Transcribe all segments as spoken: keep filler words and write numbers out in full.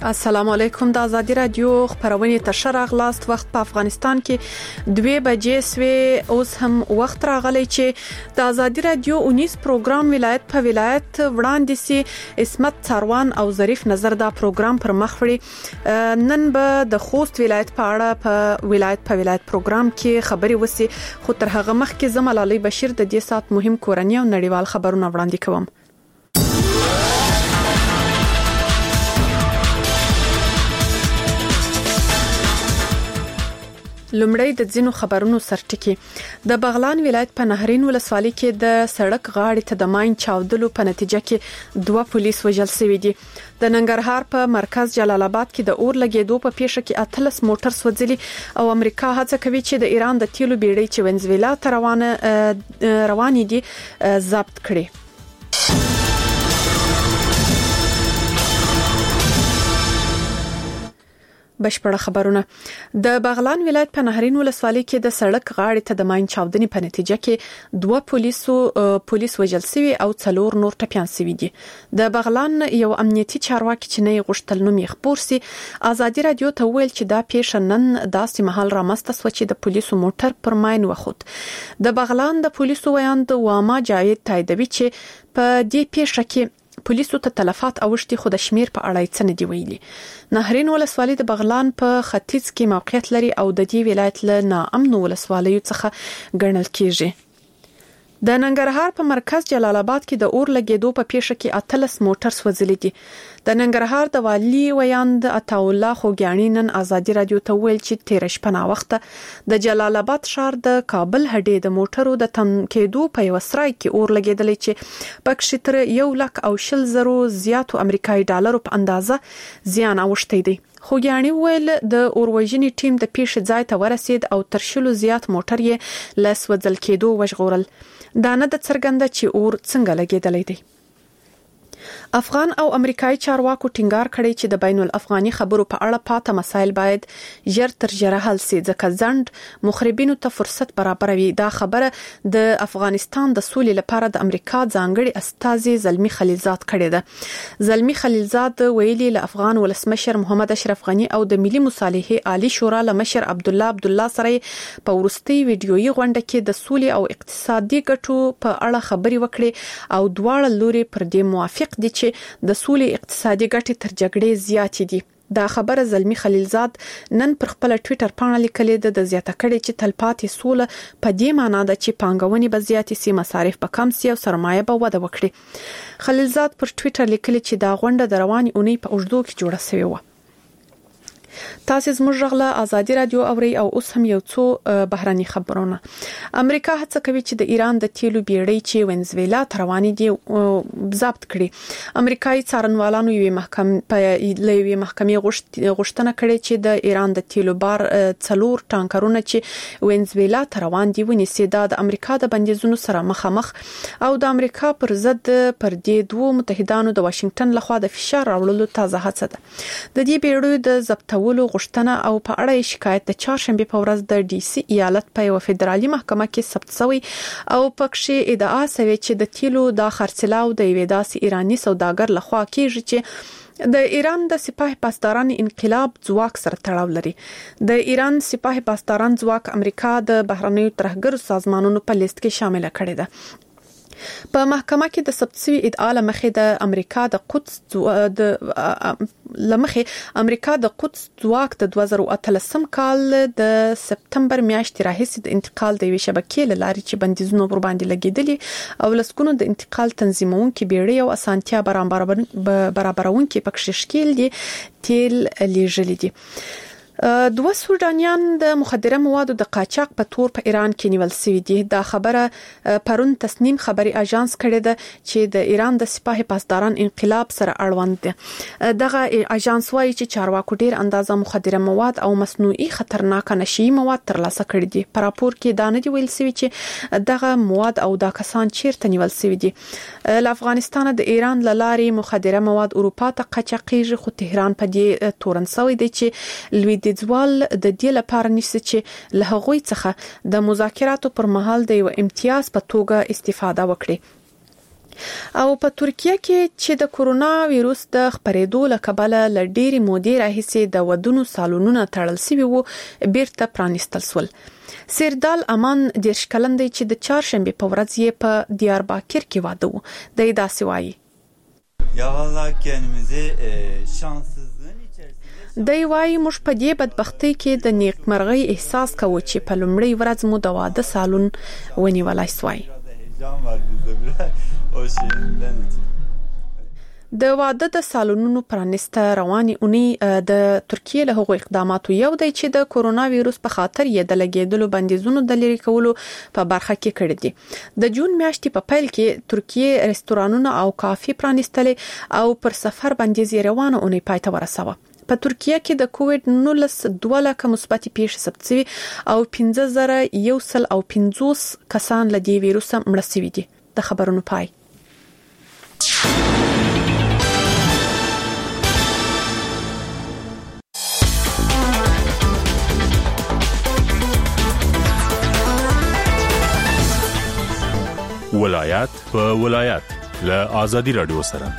السلام علیکم. د ازادي رادیو خبرونه تشر اغلاست وخت په افغانستان کې دوه بجې سوي. اوس هم وخت راغلی چې د ازادي رادیو اونیس پروګرام ولایت په ولایت وړاندې سي اسمت څاروان او ظریف نظر دا پروګرام پر مخ وړي. نن به د خوست ولایت په اړه په ولایت په ولایت پروګرام کې خبري وسی، خو تر هغه مخکې زملالي بشیر د دې سات مهم کورنۍ او نړیوال خبرونه وړاندې کوم. لومړی د ځینو خبرونو سرټکی. د بغلان ولایت په نهرین ولسوالۍ کې د سړک غاړې ته د ماین چاودلو په نتیجه کې دوه پولیس وژل شوي دي. د ننګرهار په مرکز جلال آباد کې د اور لګیدو په پیښه کې اتلس موټر سوځلي او امریکا هڅه کوي چې د ایران د تیلو بیړۍ چې ونزویلا ته روانه روانې دي ضبط کړي. بشپړه خبرونه. د بغلان ولایت په نهرین ولسوالۍ کې د سړک غاړې ته د ماین چاودنې په نتیجه کې دوه پولیسو پولیس وژل شوي او څلور نور ټپيان شوي دي. د بغلان یو امنیتي چارواکي چې نه غوښتل نوم یې خبر سي ازادي رادیو ته ویل چې دا پیښه نن داسې محل رامسته سو چې د پولیسو موټر پر ماین وخوت. د بغلان د پولیسو ویاند واما جاوید تاییدوي چې په دې پیښه کې پولیسو ته تلفات اوشتي، خو د شمیر په اړه څه نه دی ویلي. نهرین ولسوالۍ د بغلان په ختیځ کې موقعیت لري او د دې ولایت له ناامن ولسوالیو څخه ګڼل کیږي. د ننګرهار په مرکز جلال آباد کې د اور لګیدو په پیښه کې اتلس موټر سوځلي دي. د ننګرهار د والی ویاند عطا الله خوګیانی نن ازادي رادیو ته ویل چې تیر شپه نا وخت د جلال آباد ښار د کابل هډې د موټرو د تم کېدو په یو سرای کې اور لګیدل چې پکښ تر یو لک او شل زرو زیاتو امریکایي ډالرو په اندازه زیان اوښتی دی. خوګیانی ویل د اوروژنې ټیم د پیښې ځای ته ورسید او تر شلو زیات موټر یې له سوځل کېدو وژغورل. دا نه د څرګنده چې اور څنګه لګیدلی دی. افغان او امریکایي چارواکو ټینګار کړی چې د بین الافغاني خبرو په اړه پاته مسایل باید ژر تر ژره حل شي، ځکه ځند مخربینو ته فرصت برابروي. دا خبره د افغانستان د سولې لپاره د امریکا ځانګړي استازي زلمی خلیلزاد کړی ده. زلمی خلیلزاد ویلي له افغان ولسمشر محمد اشرف غنی او د ملي مصالحې عالی شورا لمشر عبد الله عبد الله سره په ورستي ویډیويي غونډه کې د سولې او اقتصادي ګټو په اړه خبري وکړي او دواړه لوري پر دې موافق دي چې د سولې اقتصادي ګټې تر جګړې زیاتې دي. دا خبره زلمی خلیلزاد نن پر خپل ټوئیټر باندې لیکلې ده. د زیاته کړي چې تلپاتې سوله په دې معنی ده چې پانګونې به زیاتې سي، مصارف به کم سي او سرمایه به وده وکړي. خلیلزاد پر ټوئیټر لیکلي چې دا غونډه د رواني اونۍ په اوږدو کې جوړه شوې و. تاسو زموږ غږ له ازادي رادیو اوري او اوس هم یو څو بهراني خبرونه. امریکا هڅه کوي چې د ایران د تیلو بیړۍ چې ونزویلا ته روانې دي ضبط کړي. امریکایي څارنوالانو یوې محکمې په لوی محکمې غوښتنه کړې چې د ایران د تیلو بار څلور ټانکرونه چې ونزویلا ته روان دي ونیسي. دا د امریکا د بندیزونو سره مخامخ او د امریکا پر ضد پر دې دوه متحدانو د واشنگټن لخوا د فشار راوړلو تازه هڅه ده. د دې بیړۍ د ضبطولو غوښتنه او په اړه شکایت د چهارشنبه په ورځ د ډي سي ایالت په یو فدرالي محکمه کې ثبت شوی او پکې ادعا شوی چې د تیلو د خرڅلاو د یوې داسې ایرانی سوداګر لخوا کیږي چې د ایران د سپاه پاسداران انقلاب ځواک سره تړاو لري. د ایران سپاه پاسداران ځواک امریکا د بهرنیو ترهګر سازمانونو په لیست کې شامل کړي ده. په محکمه کې د ثبت شوی ادعا لمخې د امریکا د قدس د لمخې امریکا د قدس ځواک د دوه زره اتلسم کال د سپتمبر میاشتې راهیسې د انتقال د وی شبکې لاري چې بندیزونه ور باندې لګیدلي او لسکونو د انتقال تنظیمونکو بیړۍ او اسانتیا برابرونکو پکښ شکیل دي تیل لیږلي دي. دوه سودانیان د مخدره موادو د قاچاق په تور په ایران کې نیول شوي دي. دا خبره پرون تسنیم خبري اژانس کړی ده چې د ایران د سپاه پاسداران انقلاب سره اړوند دي. دغه اژانس وايي چې چارواکو ډیر اندازه مخدره مواد او مصنوعي خطرناک نشي مواد ترلاسه کړي دي. په راپور کې دا نه دی ویل شوی چې دغه مواد او دا کسان چیرته نیول شوي دي. له افغانستان د ایران لارې مخدره مواد اروپا ته قاچاقېږي، خو تهران په دې تورن شوی دی چې لوی د ځوال د دې لپاره نشي چې له هغوی څخه د مذاکراتو پر مهال د یو امتیاز په توګه استفاده وکړي. او په ترکیه کې چې د کورونا وایروس د خپرېدو لکبله لډيري مودې راهیسې د ودونو سالونونو تړل شوی وو بیرته پرانیستل سول. سیردال امان دیرش کلن دی چې د چهارشنبه په ورځ یې په دیارباکر کې واده وو. د داسې وایي یا والله kendimizi şanssızlığın içerisinde دی وایي موږ په دې بدبختی کې د نیکمرغۍ احساس کوو چې په لومړی ورځ مو د واده سالون ونیولای سوای. heyecan var bizde biraz o şeyinden için. د واده د سالونونو پرانسته رواني اونۍ د ترکیه له هغو اقداماتو یو دی چې د کورونا وایروس په خاطر یې د لګیدلو بندیزونو د لری کولو په برخه کې کړی دي. د جون میاشتې په پیل کې ترکیه رستورانونه او کافي پرانستل او پر سفر بندیز روانه اونۍ پای ته ورسوه. په ترکیه کې د کووډ نولس دوه لکه مثبت پیښې ثبت شوي او پنځه زره یو سل او پنځوس کسان له دې وایروس مړه شوي دي. د خبرونو پای. ولایت په ولایت له آزادي رادیو سره.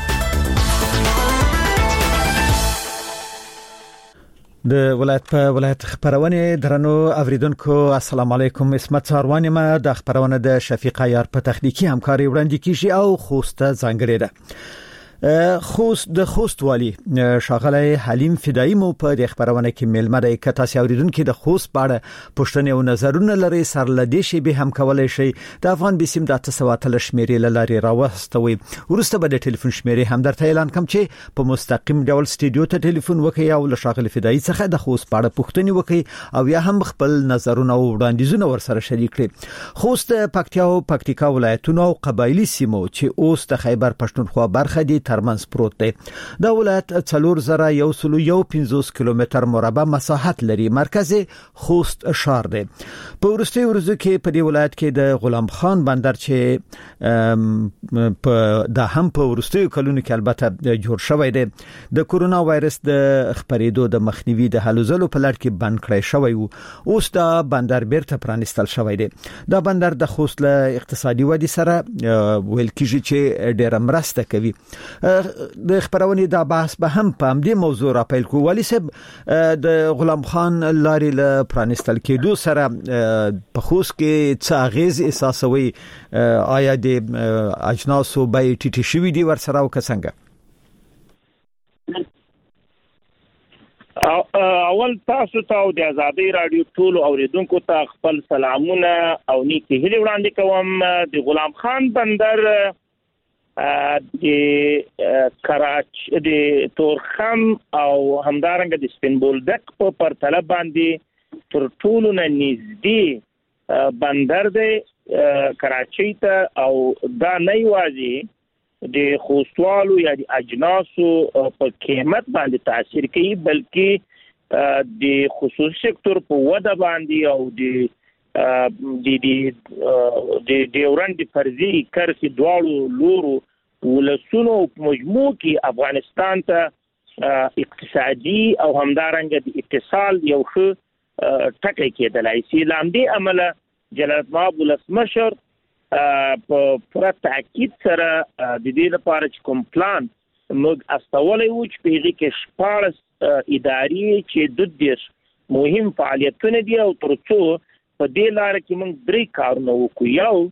د ولایت په ولایت خبرونه درنو اوریدونکو السلام علیکم. اسمت ساروانی ما د خبرونه د شفیق عیار په تخنیکی همکاري وړاندې کیږي او خوسته ځانګړي ده. خوست د خوست والی شاغله حلیم فدایی مو په د خبرونه کې ملمه د کتاسي اوریدونکو د خوست باندې پښتنې او نظرونه لري سرلدې شي به هم کولای شي د افغان بسیم د تسواتل شمیرې لاري راوستوي. ورسته به د ټلیفون شمیرې هم درته اعلان کوم چې په مستقیم ډول سټډیو ته ټلیفون وکړي او له شاغله فدایی څخه د خوست باندې پښتنې وکړي او یا هم خپل نظرونه او وړاندیزونه ورسره شریک کړي. خوست پکتیا او پکتیکا ولایتونو او قبایلی سیمو چې اوس د خیبر پښتونخوا برخه دي ترمنځ پروت دی. د ولایت څلور زره یو سل یو پنځوس کیلومتر مربع مساحت لري. مرکز خوست شهر دی. په ورستي ورځو کې په دې ولایت کې د غلام خان بندر چې په د هم په ورستي کلونو کې البته جوړ شوی دی د کورونا وایرس د خپرېدو د مخنیوي د حلوزلو په لړ کې بند کړی شوی وو. اوس دا بندر بیرته پرانستل شوی دی. دا بندر د خوست له اقتصادي ودې سره ویل کیږي چې ډېر مرسته کوي. د خبرونه دا بحث به هم په همدې موضوع را پیل کوو. ولی صاحب د غلام خان لاري له پرانستل کېدو سره په خوست کې څه اغیز احساسوي؟ آیا د اجناسو به ټیټی شوی دی ورسره او څنګه؟ اول تاسو ته د آزادي رادیو ټول اوریدونکو ته خپل سلامونه او نیکی هیله وړاندې کوم. د غلام خان بندر د کراچ د تورخم او همدارنګه د سپینبولدک په پرتله باندې تر ټولو نه نږدې بندر دی کراچۍ ته او دا نه یوازې د خوستوالو یا د اجناسو په قیمت باندې تاثیر کوي بلکې د خصوصي سکتور په وده باندې او د د د د ډیورنډ فرضي کرخي دواړو لورو ولسونو په مجموع کې افغانستان ته اقتصادي او همدارنګه د اتصال یو ښه ټکی کېدلای شي. لامدې عمله جلالت مآب ولسمشر په پوره تاکید سره د دې لپاره چې کوم پلان موږ استولای وو چې په دې کې شپږ ادارې چې د دې مهم فعالیتونه دي او ترڅو په دې لار کې موږ درې کارونه وکړو. یو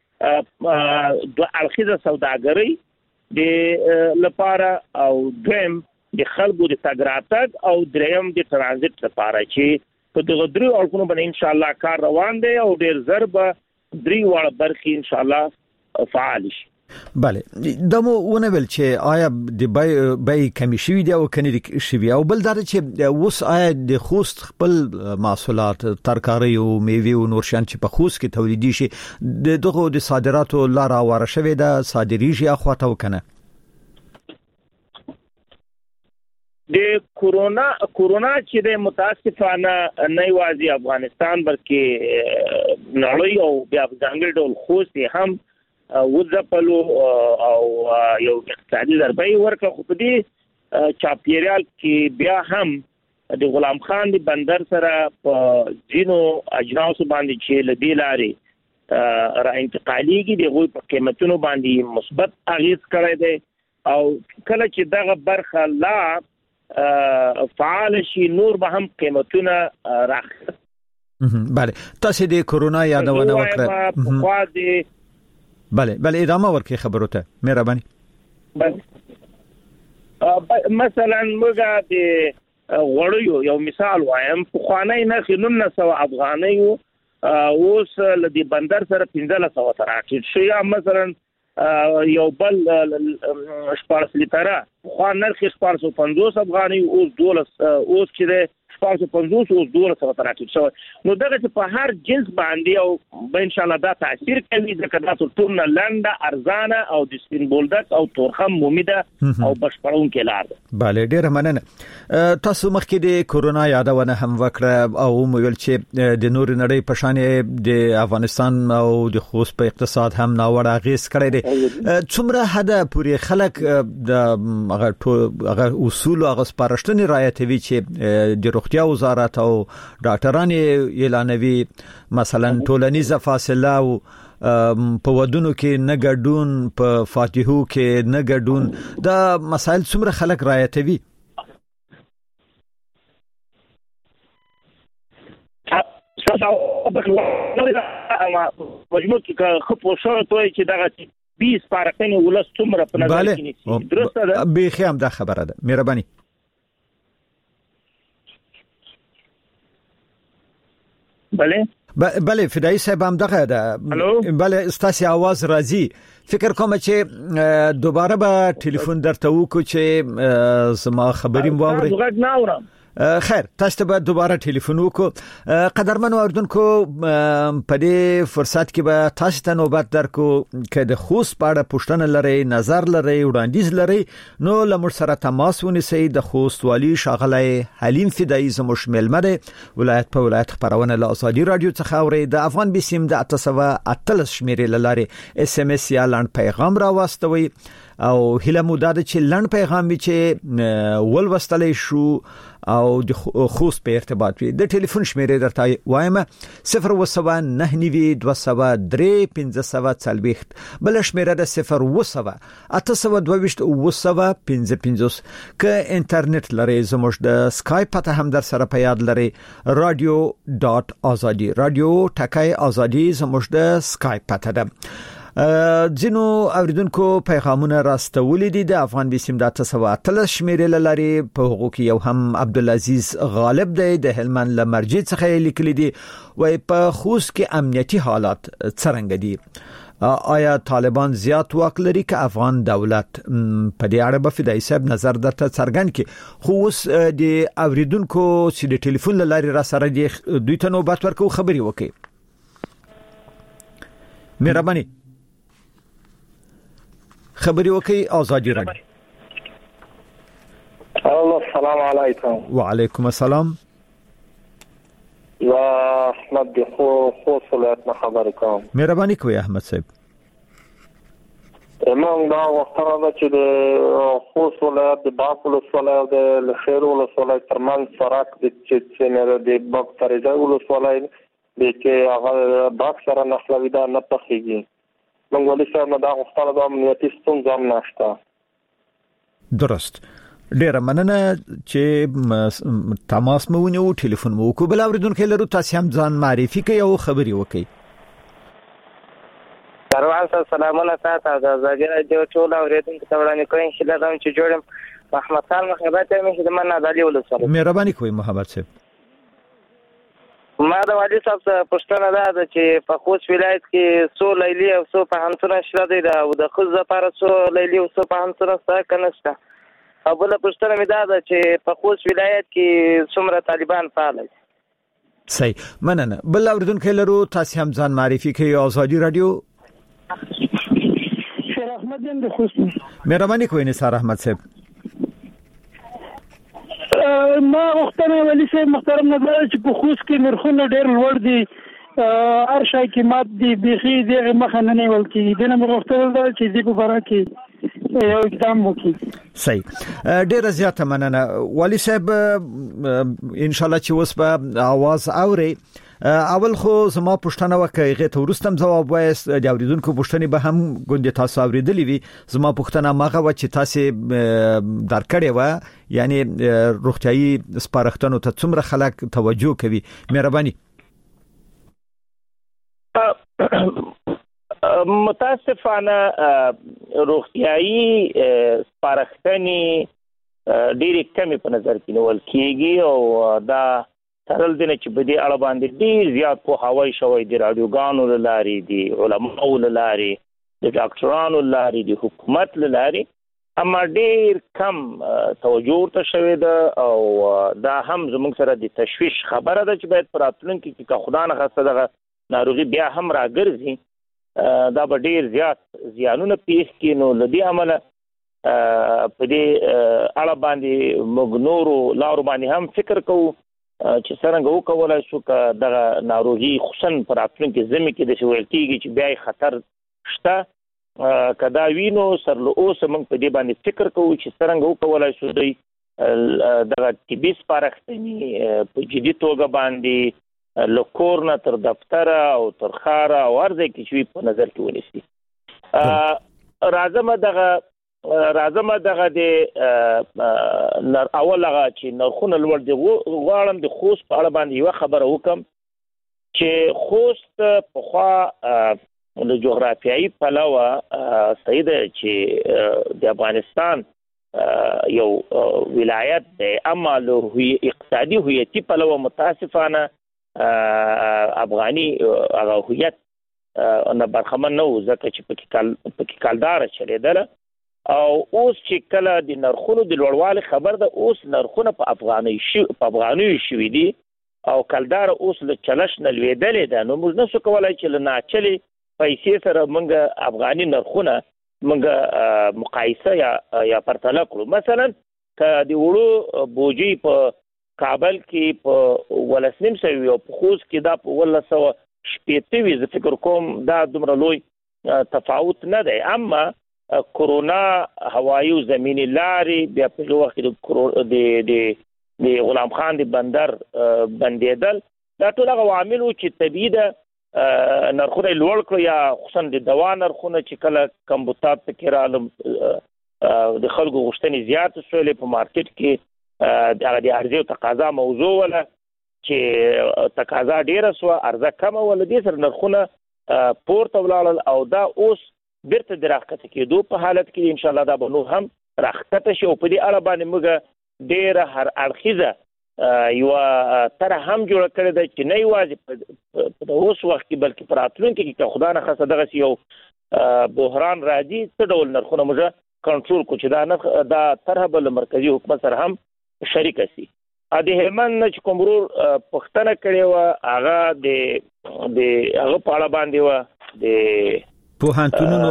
د الخزه سوداګرۍ د لپاره او دویم د خلکو د تګراتګ او دریم د ترانزیت لپاره چې په دغه درې اړخونو باندې ان شاء الله کار روان دی او ډېر ضربه درې واړه برخې ان شاء الله فعال شي. بله دمو ونه ویل چې آیا د بای بای کمی شوی دی او کني شوی او بل در چې وس آیا د خوست خپل محصولات ترکاری او میوه او نور شان چې په خوست کې تولیدي شي د دغه د صادراتو لار اوره شوی دا صادریږي اخواته وکنه؟ د کورونا کورونا چې د متاسفانه نه یوازې افغانستان بلکې نړۍ او بیا ځانګړي ډول خوست هم وځپلو او یو اقتصادي ضربه ورکړه. خو په دې چاپیریال کې بیا هم د غلام خان د بندر سره په ځینو اجناسو باندې چې لدې لارې را انتقاليږي د غوي په قیمتونو باندې مثبت اغیز کړی دی او کله چې دغه برخه لا فعال شي نور به هم قیمتونه راخ بله تاسو د کورونا یادونه وکړه خو دې بله بله ادامه ورکړئ خبرو ته مهرباني بس مثلا موږ د غوړیو یو مثال وایم په خوانی نه خنن سو افغاني اوس لدی بندر سره پنځه سوه تر اټ شي مثلا یو بل شپارس لیټره خو نرخ شپارس پنځوس افغاني اوس دولس اوس چې شپارس پنځوس اوس دولس سوه تر اټ شي نو دغه چې په هر جنس باندې او به ان شاء الله دا تاثیر کوي ځکه دا ټول نه لنډه ارزانه او د سپین بولدک او تورخم مومیده او بشپړون کې لار ده bale ډیره مننه تاسو مخکې د کورونا یادونه هم وکړه او ویل چې د نور نړۍ په شان د افغانستان او د خوست په اقتصاد هم ناوړه اغیز کړی دی څومره حدا پورې خلک د هغه اصول او سپارښتنې رعایتوي چې د روغتیا وزارت او ډاکټران اعلانوي مثلا ټولنیزه فاصله او په ودونو کې نه ګډون په فاتحو کې نه ګډون دا مسائل څومره خلک رعایتوي مجموع کې خپل شو توي چې دغه بیس پارقین ولس څومره په نظر کې نیسي درسته ده به خام دا خبره ده مهرباني بله بله فدای صاحب هم دغه ده بله استاسي आवाज راځي فکر کوم چې دوباره به ټلیفون درته وکړو چې زما خبرې مو اوري غږ نه اورم خیر تاسو ته به دوباره ټلیفون وکړو قدرمن اوردونکو په دې فرصت کې به تاسو ته نوبت درکو چې د خوست په اړه پوښتنه لري نظر لري وړاندیز لري نو لمر سره تماس ونیسئ د خوست والی شاغلی حلیم فدای زموږ ملمه ده ولایت په ولایت خبرونه له ازادي رادیو څخه اوري د افغان بسیم د اتسوه اتلس شمیرې لاره اس ام اس یا لاند پیغام را واستوي او هله موداد چې لړن پیغام چې ول وستلې شو او د خوست په ارتباط وي د ټلیفون شمیرې درته وایم صفر وسوه نه نیوي دوه سوه درې پنځه سوه څلوېښت بل شمیره د صفر وسوه اته سوه دوه ویشت وسوه پنځه پنځوس ک انټرنیټ لري زموږ د اسکایپ ته هم در سره په یاد لري رادیو ډاٹ ازادي رادیو ټکای ازادي زموږ د اسکایپ ته ده ځینو اوریدونکو پیغامونه راستولې دي د افغان بسیم د تسوه اتلس شمیرې لري په حقوق یو هم عبدالعزیز غالب دی د هلمند لمرجې څخه لیکلي دي وای په خوست کې امنیتي حالات څرنګه دي آیا طالبان زیات واک لري که افغان دولت په دې اړه به فدای صاحب نظر درته څرګند کړي خو اوس د اوریدونکو چې د ټلیفون لاري را سره دي دوی ته نوبت ورکو خبري وکړي مهرباني خبري وکي ازادي رادیو السلام علیکم وعلیکم السلام یا احمد خو خو صلات نه خبر کوم مهرباني کوي احمد صاحب موږ دا وختره چې د خو صلات د باکل صلات د لخير ول صلات ترمن سراک د چې نه د بکتریزه ول صلات د چې هغه باک سره نخلوي دا نه پخېږي موږ ولې سره دا غوښتنه د امنیتي ستونزې هم نشته درست ډیره مننه چې تماس مو ونیو ټلیفون مو کو بل اوریدونکو لرو تاسو هم ځان معرفي کوي او خبري وکي دروازه سلامونه تاسو د ازادي رادیو ټول اوریدونکو ته وړاندې کوم چې دا چې جوړم محمد خان مخبت مې چې د من عدالي ولسوالۍ مهرباني کوي محمد صاحب ما د والي صاحب پښتنه ده چې په خوست ولایت کې سو لیلی او سو په همتونه شته دي او د خوست لپاره سو لیلی او سو په همتونه څه کنهسته او بل پښتنه مې ده چې په خوست ولایت کې څومره طالبان فعال دي صحیح مننه بل اوریدونکو لرو تاسو هم ځان معرفي کوي ازادي رادیو شیر احمد جان د خوست مهرباني کوي نثار احمد صاحب ما وختونه ولی سي محترم نظر چې په خوست کې نرخونه ډېر لوړ دي هر شای کې مات دي بيخي دغه مخه نه نیول کیږي دنه وختونه چې دې په باره کې یو اقدام وکړي صحیح ډېر زیاته مننه والي صاحب ان شاء الله چې اوس به आवाज اوري اول خو زما پښتنه وکړه غي ته ورستم جواب وایست د اوریدونکو پښتنې به هم ګوندې تاسو اوریدلې وي زما پښتنه ماغه و چې تاسو درکړې و یعنی روغتيایي سپارښتنو ته څومره خلک توجه کوي مهرباني متاسفانه روغتيایي سپارښتنې ډېرې کمې په نظر کې نیول کېږي او دا ترل دي چې په دې اړه باندې ډېر زیات پوهاوی شوی دی رادیوګانو له لارې دي علماو له لارې د ډاکټرانو له لارې د حکومت له لارې اما ډېر کم توجه ورته شوی ده او دا هم زموږ سره د تشویش خبره ده چې باید په راتلونکي کې که خدا نه خسته دغه ناروغي بیا هم راګرځي دا به ډېر زیات زیانونه پیښ کړي نو له دې امله په دې اړه باندې موږ نورو لارو باندې هم فکر کوو چې څنګه وکولای شو که دغه ناروغي خصوصا په راتلونکي زمي کې د ویل کېږي چې بیا خطر شته که دا وینو سر له اوسه موږ په دې باندې فکر کوو چې څنګه وکولای شو دوی دغه طبي سپارښتنې په جدي توګه باندې له کور نه تر دفتره او تر ښاره او هر ځای کې چې په نظر کې ونیسي راځم دغه راځم دغه د اول هغه چې نرخونه لوړ دي غواړم د خوست په اړه باندې یوه خبره وکړم چې خوست پخوا د جغرافیایي پلوه صحیح ده چې د افغانستان یو ولایت دی اما له اقتصادي هویتي پلوه متاسفانه افغاني هغه هویت نه برخمن نه و ځکه چې پکې کلداره چلېدله او اوس چې کله د نرخونو د لوړوالي خبر ده اوس نرخونه په افغاني شي په افغاني شوي دي او کلدار اوس له چلش نه لویدلې ده نو موږ نشو کولای چې له ناچلې پیسې سره موږ افغاني نرخونه موږ مقایسه یا یا پرتله کړو مثلا که د وړو بوجي په کابل کې په ولس نیم سوي او په خوست کې دا په ولس سوه شپېته وي زه فکر کوم دا دومره لوی تفاوت نه دی اما کورونا هوایي او زمینی لارې بیا په وخت کې د د غلام خان د بندر بندیدل دا ټول هغه عوامل چې طبیعي ده نرخونه لوړ کړو یا خصوصا د دوا نرخونه چې کله کمبوتات پکې راغلل د خلکو غوښتنې زیاتې شولې په مارکیټ کې دغه د عرضې او تقاضا موضوع وله چې تقاضا ډېره شوه عرضه کمه وله دې سره نرخونه پورته ولاړل او دا اوس بیرته د راښکته کېدو په حالت کې انشاءالله دا به نور هم راښکته شي او په دې اړه باندې موږ ډېره هر اړخیزه یوه طرح هم جوړه کړې ده چې نه یوازې په اوس وخت کې بلکې په راتلونکي کې که خدا نه خاصه دغسې یو بحران راځي څه ډول نرخونه موږ کنټرول کړو چې دا نرخ دا طرح به له مرکزي حکومت سره هم شریکه سي د هلمند نه چې کوم ورور پوښتنه کړې وه هغه د د هغه په اړه باندې وه د پوهنتونونو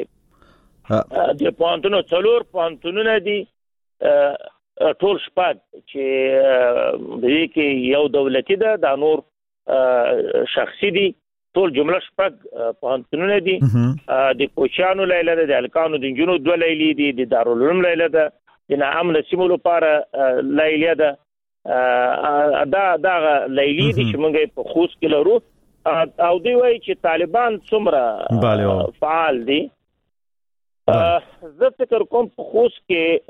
د پوهنتونونو څلور پوهنتونونه دي ټول شپږ چې د دې کې یو دولتي ده دا نور شخصي دي ټول جمله شپږ پوهنتونونه دي د کوچیانو لیله ده د هلکانو د نجونو دوه لیلې دي د دارالعلوم لیله ده د ناامنه سیمو لپاره لیلې ده دا دغه لیلې دي چې موږ په خوست کې لرو او دوی وایي چې طالبان څومره فعال دي زه فکر کوم په خوست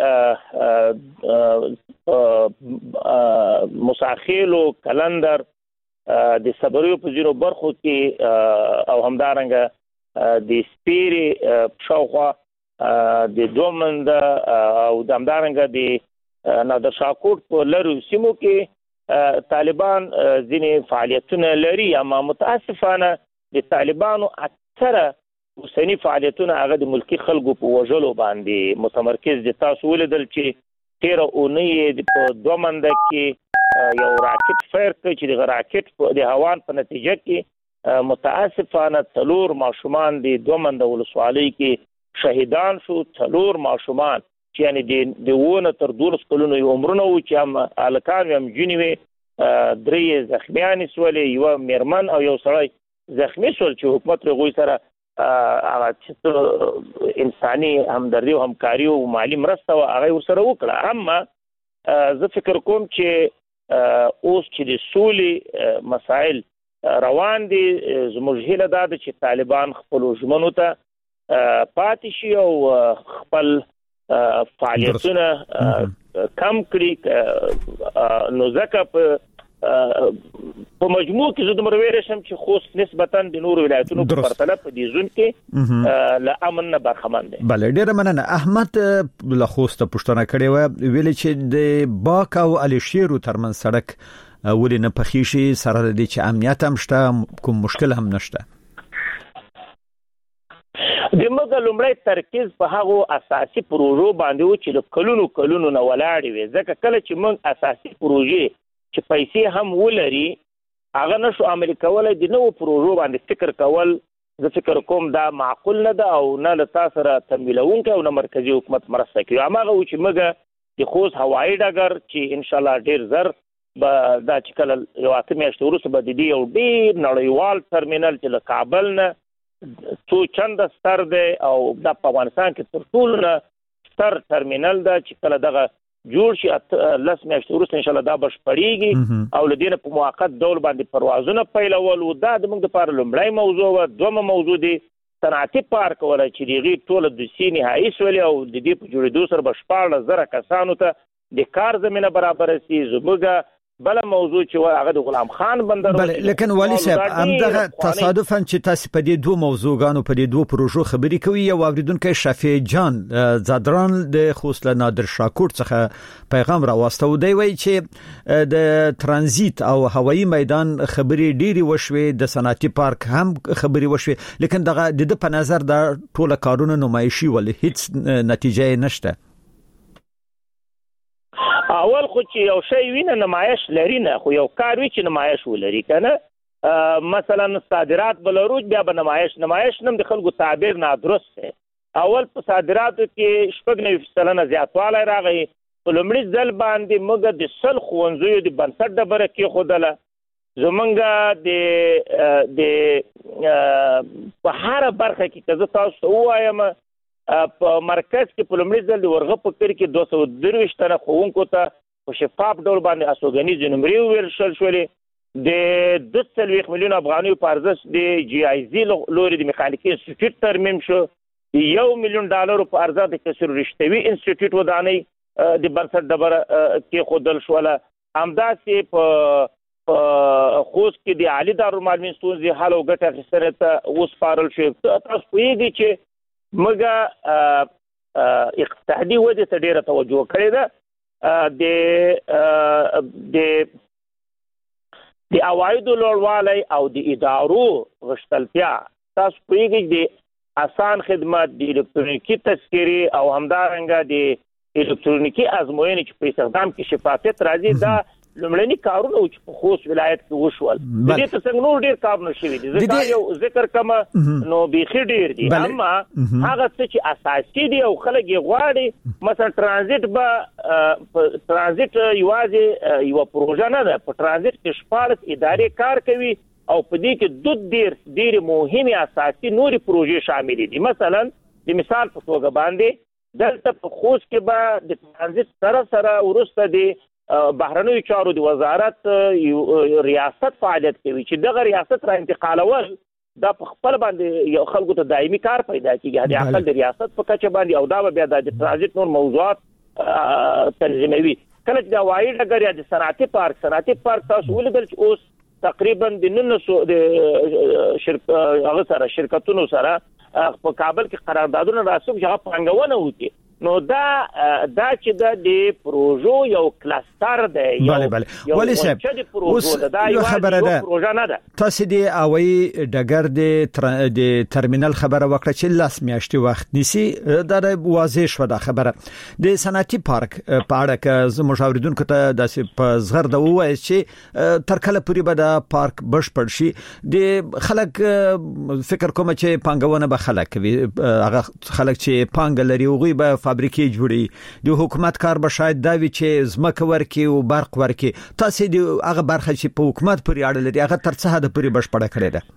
کې مساخیلو کلندر د صبریو په ځینو برخو کې او همدارنګه د سپیرې شاوخوا د دومند او د همدارنګه د نادر شاکوټ په لرو سیمو کې طالبان ځینې فعالیتونه لري اما متاسفانه د طالبانو اکثره اوسني فعالیتونه هغه د ملکي خلکو په وژلو باندې متمرکز دي تاسو ولیدل چې تیره اونۍ په دومنده کې یو راکټ فایر کړ چې د راکټ د هوان په نتیجه کې متاسفانه څلور ماشومان د دومنده ولسوالۍ کې شهیدان شو څلور ماشومان چې یعنی د ونه تر دولس کلونو عمرونه و چې هم هلکان هم نجونې وې درې زخمیانې شولې یوه میرمن او یو سړی زخمی شول چې حکومت هغوی سره هغه انساني همدردي او همکاري او مالي مرسته وه هغه یې ورسره وکړه اما زه فکر کوم چې اوس چې د سولې مسایل روان دي. زموږ هیله دا ده چې طالبان خپل ژمنو ته پاتې شي او خپل فعالیتونه کم کړي. نو ځکه په په مجموع کې زه دومره ویلی شم چې خوست نسبتاً د نورو ولایتونو په پرتله په دې زون کې له امن نه برخمن دی. بله ډیره مننه. احمد له خوسته پوښتنه کړې وه، ویلي چې د باک او الشیرو ترمنځ سړک ولې نه پخې شي سره د دې چې امنیت هم شته، کوم مشکل هم نشته. د موږ لومړی ترکیز په هغو اساسي پروژو باندې و چې له کلونو کلونو نه ولاړې وي. ځکه کله چې موږ اساسي پروژې چې پیسې هم ولري هغه نشو عملي کولای، د نوو پروژو باندې فکر کول زه فکر کوم دا معقول نه ده او نه له تاسو سره تمویلونکی او نه مرکزي حکومت مرسته کوي. هماغه و چې موږ د خوست هوایي ډګر چې انشاءالله ډیر زر به دا چې کله یو اته میاشتې وروسته به د دې یو ډیر نړیوال ترمینل چې له کابل نه څو چنده ستر دی او دا په افغانستان کې تر ټولو نه ستر ترمینل ده چې کله دغه جوړ شي لس میاشتې وروسته انشاءالله دا بشپړېږي او له دې نه په موقت ډول باندې پروازونه پیلول. دا د موږ دپاره لومړی موضوع وه. دویمه موضوع دی صنعتي پارک وله چې د هغې ټوله دوسیې نهایي سولې او د دې په جوړېدو سره به شپاړلس زره کسانو ته د کار زمینه برابره سي. زموږ بله موضوع چې هغه د غلام خان بندر. بله لیکن والي صاحب همدغه تصادفاً چې تاسو په دې دوه موضوعګانو په دې دوه پروژو خبرې کوي، یو اوریدونکی شفیع جان زادران د خوست له نادر شاکور څخه پیغام راوسته. دی وایي چې د ترانزیت او هوایي میدان خبرې ډېری وشوې، د صنعتي پارک هم خبرې وشوې، لیکن دغه د په نظر دا ټول کارونه نمایشي ولې هیڅ نتیجه نشته. اول خو چې یو شی وینه نمایش لري نه، خو یو کار وی چې نمایش ولري کنه. مثلا صادرات بلروج بیا به نمایش نمایش نم د خلکو تعبیر نادرست دی. اول په صادراتو کې شپږ نوي سلنه زیاتوالی راغی. په لومړي ځل باندې موږ د سل ښوونځیو د بنسټ ډبره کېښودله. زمونږ د د په هره برخه کې که زه تاسو ته ووایم په مرکز کې په لومړي ځل د ورغه په کلي کې دوه سوه درویشت تنه ښوونکو ته په شفاف ډول باندې استوګنیزې نمرې وویشل شولې. د دوه څلوېښت میلیون افغانیو په ارزښت د جی آی زي لوري د میخانیکي انسټیټیوټ ترمیم شو. د یو میلیون ډالرو په ارزښت د کثیر رشتوي انسټیټیوټ ودانۍ د بنسټ ډبره کېښودل شوله. همداسې په خوست کې د عالي دارالمعلمین ستونزې حل او ګټې اخیستنې ته وسپارل شوې. تاسو پوهېږئ چې موږ اقتصادي ودې ته ډېره توجه کړې ده. د د د عوایدو لوړوالی او د ادارو غښتلتیا، تاسو پوهېږئ د اسان خدمت، د الکترونیکي تذکرې او همدارنګه د الکترونیکي ازموینې چې په استخدام کې شفافیت راځي، دا لومړني کارونه چې په خوست ولایت کې وشول. د دې ته څنګه نور ډېر کارونه شوي دي. زه یو ذکر کوم نو بیخي ډېر دي، اما هغه څه چې اساسي دي او خلک یې غواړي، مثلا ترانزیت به ترانزیت یوازې یوه پروژه نه ده. په ترانزیت کې شپاړس ادارې کار کوي او په دې کې دوه ډېر ډېرې مهمې اساسي نورې پروژې شاملې دي. مثلا د مثال په توګه باندې دلته په خوست کې به د ترانزیت سره سره وروسته د بهرنیو چارو د وزارت ریاست فعالیت کوي چې دغه ریاست را انتقالول دا په خپل باندې یو خلکو ته دایمي کار پیدا کیږي. د عقل د ریاست په کچه باندې او دا به بیا د ترانزیت نور موضوعات تنظیموي. کله چې د هوایي ډګر یا د صنعتي پارک صنعتي پارک تاسو ولیدل چې اوس تقریبا د نن سو د شرکت هغه سره شرکتونو سره په کابل کې قراردادونه راسوب چې هغه پانګونه وکړي. نو دا دا چې د پروژو یو کلاستر دی. بله بله ولی صاحب اوس یو خبره ده، تاسو د هوایي ډګر د ترمینل خبره وکړه چې لاس میاشتې وخت نیسي. دا واضح شو دا خبره. د صنعتي پارک په اړه که زموږ اوریدونکو ته داسې په زغر د ووایي چې تر کله پورې به دا پارک بشپړ شي. د خلک فکر کوم چې پانګونه به خلک کوي، هغه خلک چې پانګه لري هغوی به فابریکې جوړي. د حکومت کار به شاید دا وي چې ځمکه ورکړي او برق ورکړي. تاسو د هغه برخه چې په حکومت پورې اړه لري هغه تر څه حده پورې بشپړه کړې ده؟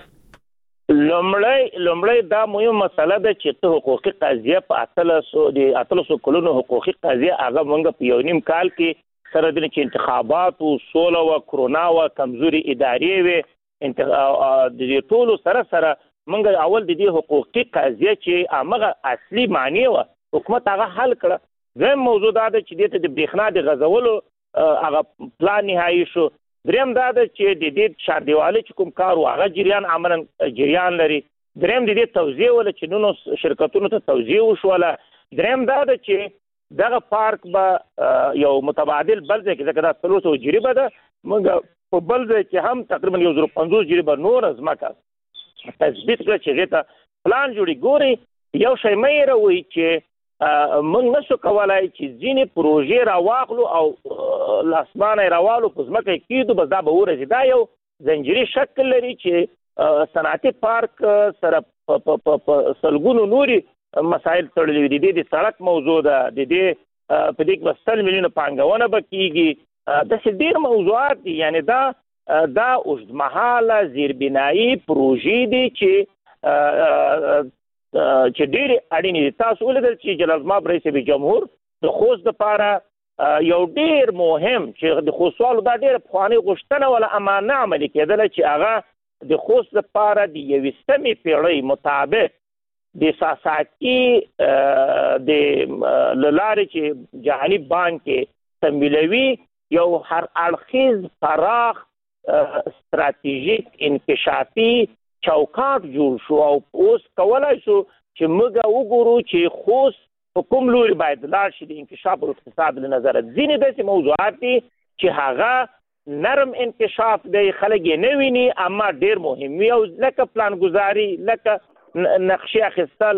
لومړی لومړی دا مهمه مسله ده چې ته حقوقي قضیه په اتلسو د اتلسو کلونو حقوقي قضیه هغه موږ په یو نیم کال کې سره د انتخاباتو سوله او کرونا او کمزوري ادارې وي د ټولو سره سره موږ اول د دې حقوقي قضیه چې هغه اصلي معنی و حکومت هغه حل کړه زم موضوع دا ده چې د برېښنا د غزولو هغه پلان نهایی شو دریم دا ده چې د دې شاردیوالي چې کوم کار هغه جریان عملاً جریان لري دریم د دې توزیع ول چې نو شرکتونو ته توزیع وشوله دریم دا ده چې دغه پارک به یو متبادل بل ځای کې دا څلور سوه جریبه ده موږ په بل ځای کې هم تقریبا یو زر پنځوس جریبه نور ځمکه تثبیت کړه چې هغې ته پلان جوړي ګوري یو شی مه هېروئ چې موږ نشو کولای چې ځینې پروژې راواخلو او لاسمانه یې راوالو په ځمکه یې کېږدو بس دا به ورځي دا یو زنجیري شکل لري چې صنعتي پارک سره په سلګونو نوري مسایل تړلي وي د دې د سړک موضوع ده د دې په دې کې به سل میلیونه پانګونه به کېږي داسې ډېر موضوعات دي یعنې دا دا اوږدمهاله زیربنایي پروژې دي چې چې ډېرې اړینې دي تاسو ولیدل چې جلالالمآب رئیس جمهور د خوست دپاره یو ډېر مهم چې د خوستوالو دا ډېره پخوانۍ غوښتنه وله اما نه عملي کېدله چې هغه د خوست دپاره د یویستمې پیړۍ مطابق د ساساکي د له لارې چې جهاني بانک کې تمویلوي یو هر اړخیز پراخ ستراتیژیک انکشافي چوکاټ جوړ شو او اوس کولای شو چې موږ وګورو چې خوست په کوم لوري باید لاړ شي د انکشاف او اقتصاد له نظره ځینې داسې موضوعات دي چې هغه نرم انکشاف دی خلک یې نه ویني اما ډېر مهم وي او لکه پلانګزاري لکه نقشې اخیستل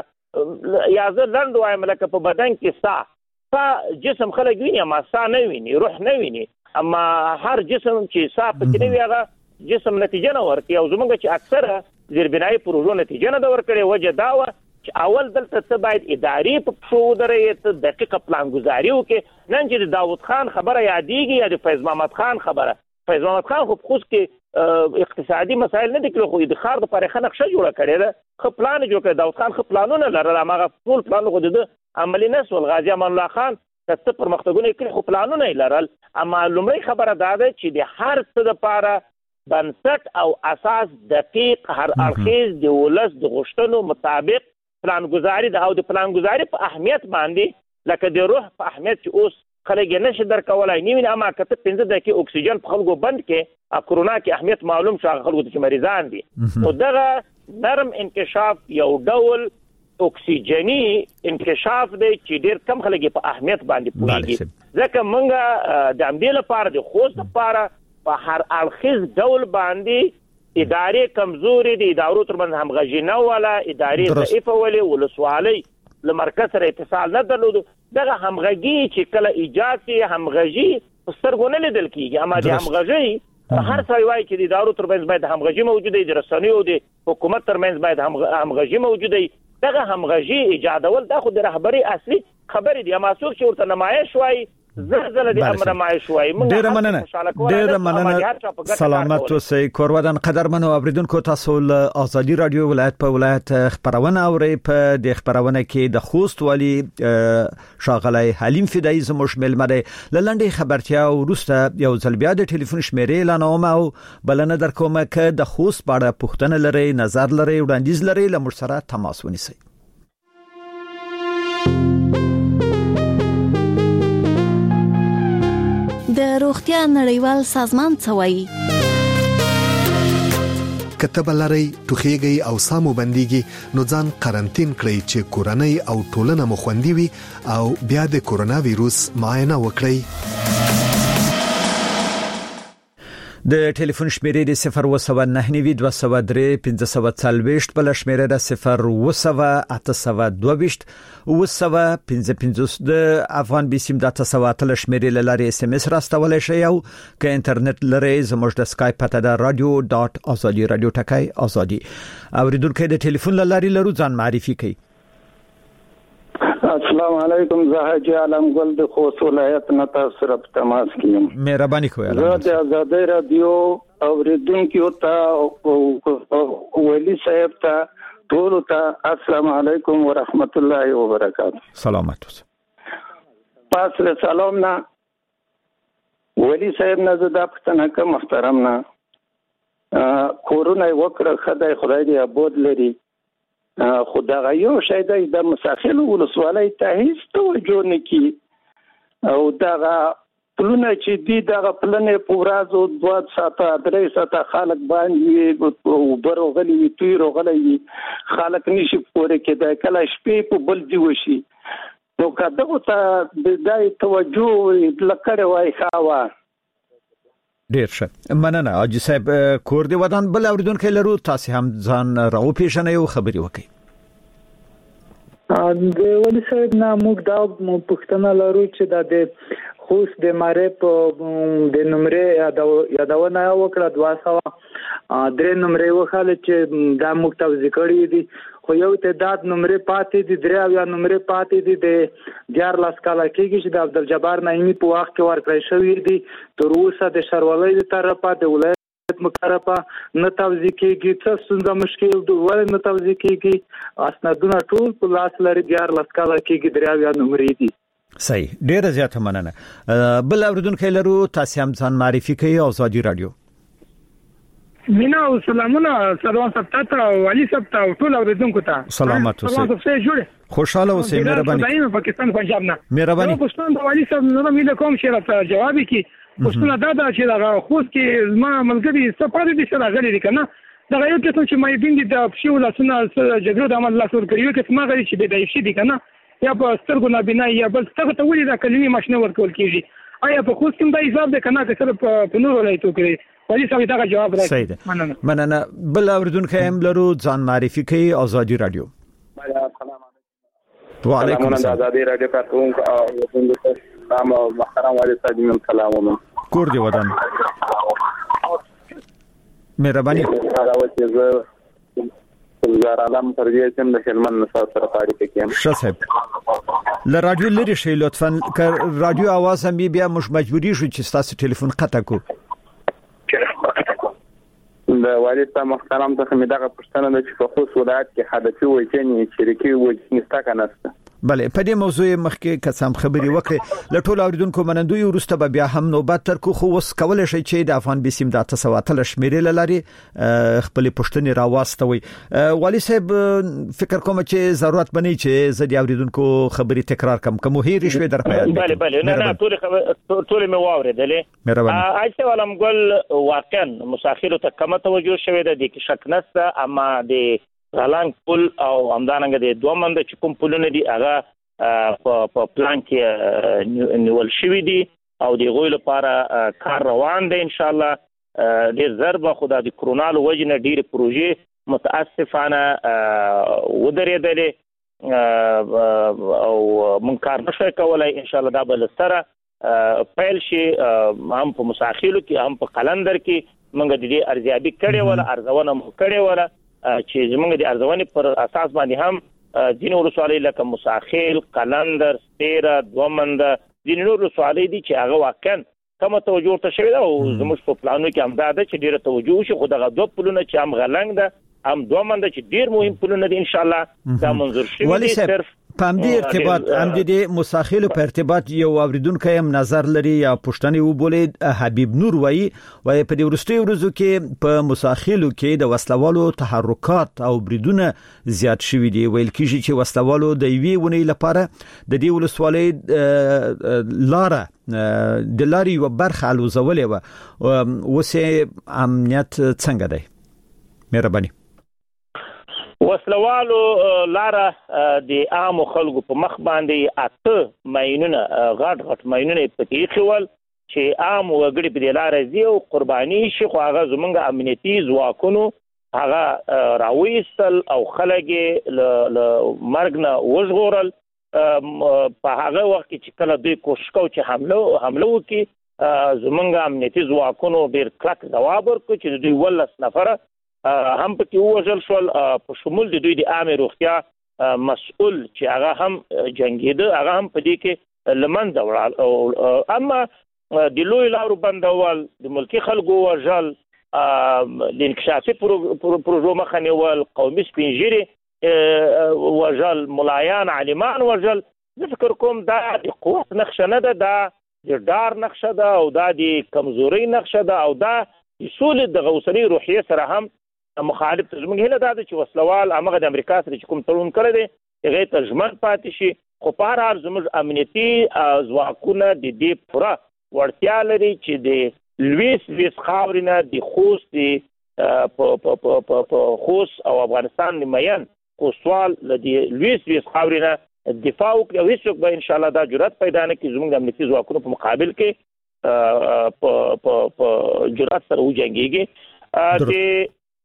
لکه یا زه لنډ وایم لکه په بدن کې ساه ساه جسم خلک ویني اما ساه نه ویني روح نه ویني اما هر جسم چې ساه پکې نه وي هغه جسم نتیجه نه ورکوي او زموږ چې اکثره زیربنایي پروژو نتیجه نه ده ورکړې وجه دا وه چې اول دلته ته باید ادارې په پښو ودرې ته دقیقه پلانګزاري وکړې نن چې د داود خان خبره یادېږي یا د فیض محمد خان خبره فیض محمد خان خو په خوست کې اقتصادي مسایل نه دي کړي خو د ښار دپاره یې ښه نقشه جوړه کړې ده ښه پلان یې جوړ کړی داود خان ښه پلانونه لرل هماغه ټول پلانونه خو د ده عملي نه شول غازي امان الله خان که څه پرمختګونه یې کړي خو پلانونه یې لرل اما لومړی خبره دا ده چې د هر څه دپاره بنسټ او اساس دقیق هر اړخیز د ولس د غوښتنو مطابق پلانګزاري ده او د پلانګزاري په اهمیت باندې لکه د روح په اهمیت چې اوس خلک یې نشي درکولی نه ویني اما که ته پنځه دقیقې اکسیجن په خلکو بند کې کرونا کې اهمیت معلوم شو هغه خلکو ته چې مریضان دي نو دغه نرم انکشاف یو ډول اکسیجني انکشاف دی چې ډېر کم خلک یې په اهمیت باندې پوهېږي ځکه موږ د همدې لپاره د خوست لپاره په هر اړخیز ډول باندې ادارې کمزوري دي ادارو ترمنځ همغږي نه وله ادارې ضعیفه ولې ولسوالۍ له مرکز سره اتصال نه درلودو دغه همغږي چې کله ایجاد شي همغږي په سترګو نه لیدل کېږي اما د همغږي هر ځای وایي چې د ادارو ترمنځ باید همغږي موجوده وي د رسنیو د حکومت ترمنځ باید همغږي موجوده وي دغه همغږي ایجادول دا خو د رهبرۍ اصلي خبرې دي اما څوک چې ورته نمایش وایي زلزله دي امر نمایش وایي ډېره مننه ډېره مننه سلامت اوسئ کورودن قدرمنو اوریدونکو تاسو له ازادي رادیو ولایت په ولایت خبرونه اورئ په د خبرونه کې د خوست والی شاغلی حلیم فدایي زموږ ملمه دی لنډه خبرتیا ورسته یو ځل بیا د ټلیفون شمیرې اعلانوم او بلنه در کوم چې د خوست باندې پوښتنه لري نظر لري وړاندیز لري لمر سره تماس ونیسئ د روغتیا نړیوال سازمان څه وایي کتب لري ټوخیږي او سامو بنديږي نو ځان قرنټین کړئ چې کورونی او ټولنه مو خوندي وي او بیا د کورونا وایروس معاینه وکړئ د ټلیفون شمیرې د صفر وسوه نه نوي دوه سوه درې پنځه سوه څلوېښت بل شمیرې د صفر وسوه اته سوه دوه ویشت وسوه پنځه پنځوس د افغان بیسیم د اته سوه اتل شمیرې لارې اس ام اس راستولای شئ او که انټرنیټ لرئ زموږ د اسکایپ پته د رادیو ډاټ ازادي رادیو ټکای ازادي اوریدونکو د ټلیفون لارې لرو ځان معرفي کړئ السلام علیکم زه حاجی عالم ګل د خوست ولایت نه تاسو سره په تماس کې یم مهرباني کوئ زه د ازادي رادیو اوریدونکو ته ولی صاحب ته ټول ته السلام علیکم ورحمت الله وبرکاته سلامت اوسه پاس له سلام نه ولی صاحب نه زه د پښتنه محترم نه کورونه وکړه خدای خدای دې ابود لري خو دا یو شی دی د مساخیل ولسوالۍ ته هیڅ توجه نه کوي او دا پلونه چې دي دا پلنې په ورځو دوه ساعته درې ساعته خلک باندې وبر غلي وي توي غلي وي خلک نشي پورې کېدای کله شپې په بل دی وشي نو کله ته د دای توجه لکړې وای خاوه ډیر ښه مننه حاجی صاحب کور دی ودان بل اوریدونکو لرو تاسو هم ځان راو پیښنه یو خبري وکي د ولي صاحب نه موږ دا پښتنه لرو چې د خوست د ماره په د نمرې یادونه وکړه دوه سوه درې نمرې وخاله چې دا موږ توضیح کړی دي خو یو تعداد نمرې پاتې دي درې یا نمرې پاتې دي د دیار لاس کاله کېږي چې د عبدالجبار نعیمی په وخت کې ورکړی شوی دي تر اوسه د شرولۍ د طرفه د ولایت مقرره نه توضیح کېږي څه ستونزه مشکل دی ولې نه توضیح کېږي اسنادونه ټول په لاس لري دیار لاس کاله کېږي درې یا نمرې دي صحیح ډیره زیاته مننه بل اوریدونکو لرو تاسو هم ځان معرفي کوي آزادي رادیو مینا او سلامونه سلام سپتا والی سپتا ټول اوریدونکو ته سلامات اوسئ څه جوړه خوشاله اوسئ مهرباني دایمه پاکستان پنجاب نه مهرباني پښتون د والی صاحب نو مې کوم چې راته جواب کی پښتون دا دا چې دا خوست کې ما ملګری سپاره دي سره غلي دي کنه دا یو څه چې مې بین دي د پښیو لاسونه جګړو د عمل لاسور کړیو چې ما غري چې د دایشي دي کنه یا په سترګو نه بنا یا بل څه ته ولې دا کلمې ماشنه ورکول کیږي آیا په خوست کې دا حساب ده کنه چې سره په نور ولایتو کې ولی سوي دا جواب راکړي مننه مننه بل اوریدونکو هم لرو ځان معرفي کوي آزادي رادیو السلام علیکم وعلیکم السلام آزادي رادیو کارکونکو او سلام محترم والي صاحب من سلام کور دی ودان مهرباني زار عالم ترجیح چم د هلمند نصاب سره اړیکه کوم ښه صاحب ل رادیو لري شي لطفا ک رادیو आवाज هم بیا مش مجبوری شو چې تاسو ټلیفون قطع کو د والي صاحب محترم ته مې دغه پښتنه د چې په خوست ولایت کې حدثي وجنې شریکي وجنې ستا کنه بله په دې موضوع مخکې قسم خبري وکړه ل ټول اوریدونکو منندوی ورسته بیا هم نوبت تر کو خو وس کول شي چې د افغان بسیم د تاسو واتل شمیرې لري خپل پښتني راواستوي والي صاحب فکر کوم چې ضرورت بني چې زدي اوریدونکو خبري تکرار کم کوم هیر شوي در پیدا بله بله نه نه ټول ټول مې واورېدلې مهرباني اځه ولم ګل واقعا مساخر ته کومه توجه شوی د دې کې شک نشته اما د غلانګ پل او همدارنګه د دوه منده چې کوم پلونه دي هغه په پلان کې نیول شوی دي او د غوی لپاره کار روان دی ان شاء الله د ضربه خدای د کرونا لوجنه ډیر پروژې متاسفانه ودرېدلې او مونږ کار نشو کولای ان شاء الله دا بل سره پیل شي هم په مساخیلو کې هم په قلندر کې مونږ د دې ارزیابي کړې ولا ارزونه مو کړې ولا چې زمونږ د ارزونې پر اساس باندې هم ځینې ولسوالۍ لکه مساخیل قلندر سپیره دومنده ځینې نور ولسوالۍ دي چې هغه واقعا کومه توجه ورته شوې ده او زموږ په پلانونو کې هم دا ده چې ډېره توجه وشي خو دغه دوه پلونه چې هم غلنګ ده هم دومنده چې ډېر مهم پلونه دي ان شاء الله دا منظور شوي دي صرف په دې ارتباط هم د مساخیلو په ارتباط یو اوریدونکو هم نظر لري یا پښتني وبولې حبیب نور وایي وایي په دې ورستي ورځو کې په مساخیلو کې د وسلوالو تحرکات او بریدونه زیات شوي دي ویل کیږي چې وسلوالو د یوې ونې لپاره د دې ولسوالۍ لاره د لاري یو برخه الوزولې و وسه امنیت څنګه دی مهرباني وسلوالو لاره د عام خلکو په مخ باندې اته ماینونه غټ غټ ماینونه پکې خول چې عام وګړي په لاره زی او قرباني شي خو هغه زمونږ امنیتي ځواکونو هغه راوېستل او خلک له مرګ نه وژغورل په هغه وخت چې کله دوی کوشش کوي چې حمله حمله وکړي زمونږ امنیتي ځواکونو ډېر کلک ځواب ورکړ چې دوی ولس نفره هم پکې وژل شول په شمول د دوی د عامه روغتیا مسؤل چې هغه هم جنگیده هغه هم په دې کې لمنځه وړل اما د لوی لارو بندول د ملکی خلکو وژل د انکشافي پروژو مخه نیول قومي سپینږیري وژل ملایان عالمان وژل زه فکر کوم دا د قوت نقشه نه ده دا د ډار نقشه ده او دا د کمزوري نقشه ده او دا سولې د غوسنی روحیه سره هم مخالف زموږ هله دا چې وسلوال هغه د امریکا سره چې کوم تړون کړی دی هغه ته ژمن پاتې شي خو په هر حال زموږ امنیتي ځواکونه د دې پوره وړتیا لري چې د لویس لویس خاورینه د خوست په خوست او افغانستان نمایان کوستوال د لویس لویس خاورینه دفاع وکړي او هیڅوک به ان شاء الله دا جرأت پیدا نه کړي زموږ د امنیتي ځواکونو په مقابل کې په جرأت سره وجنګيږي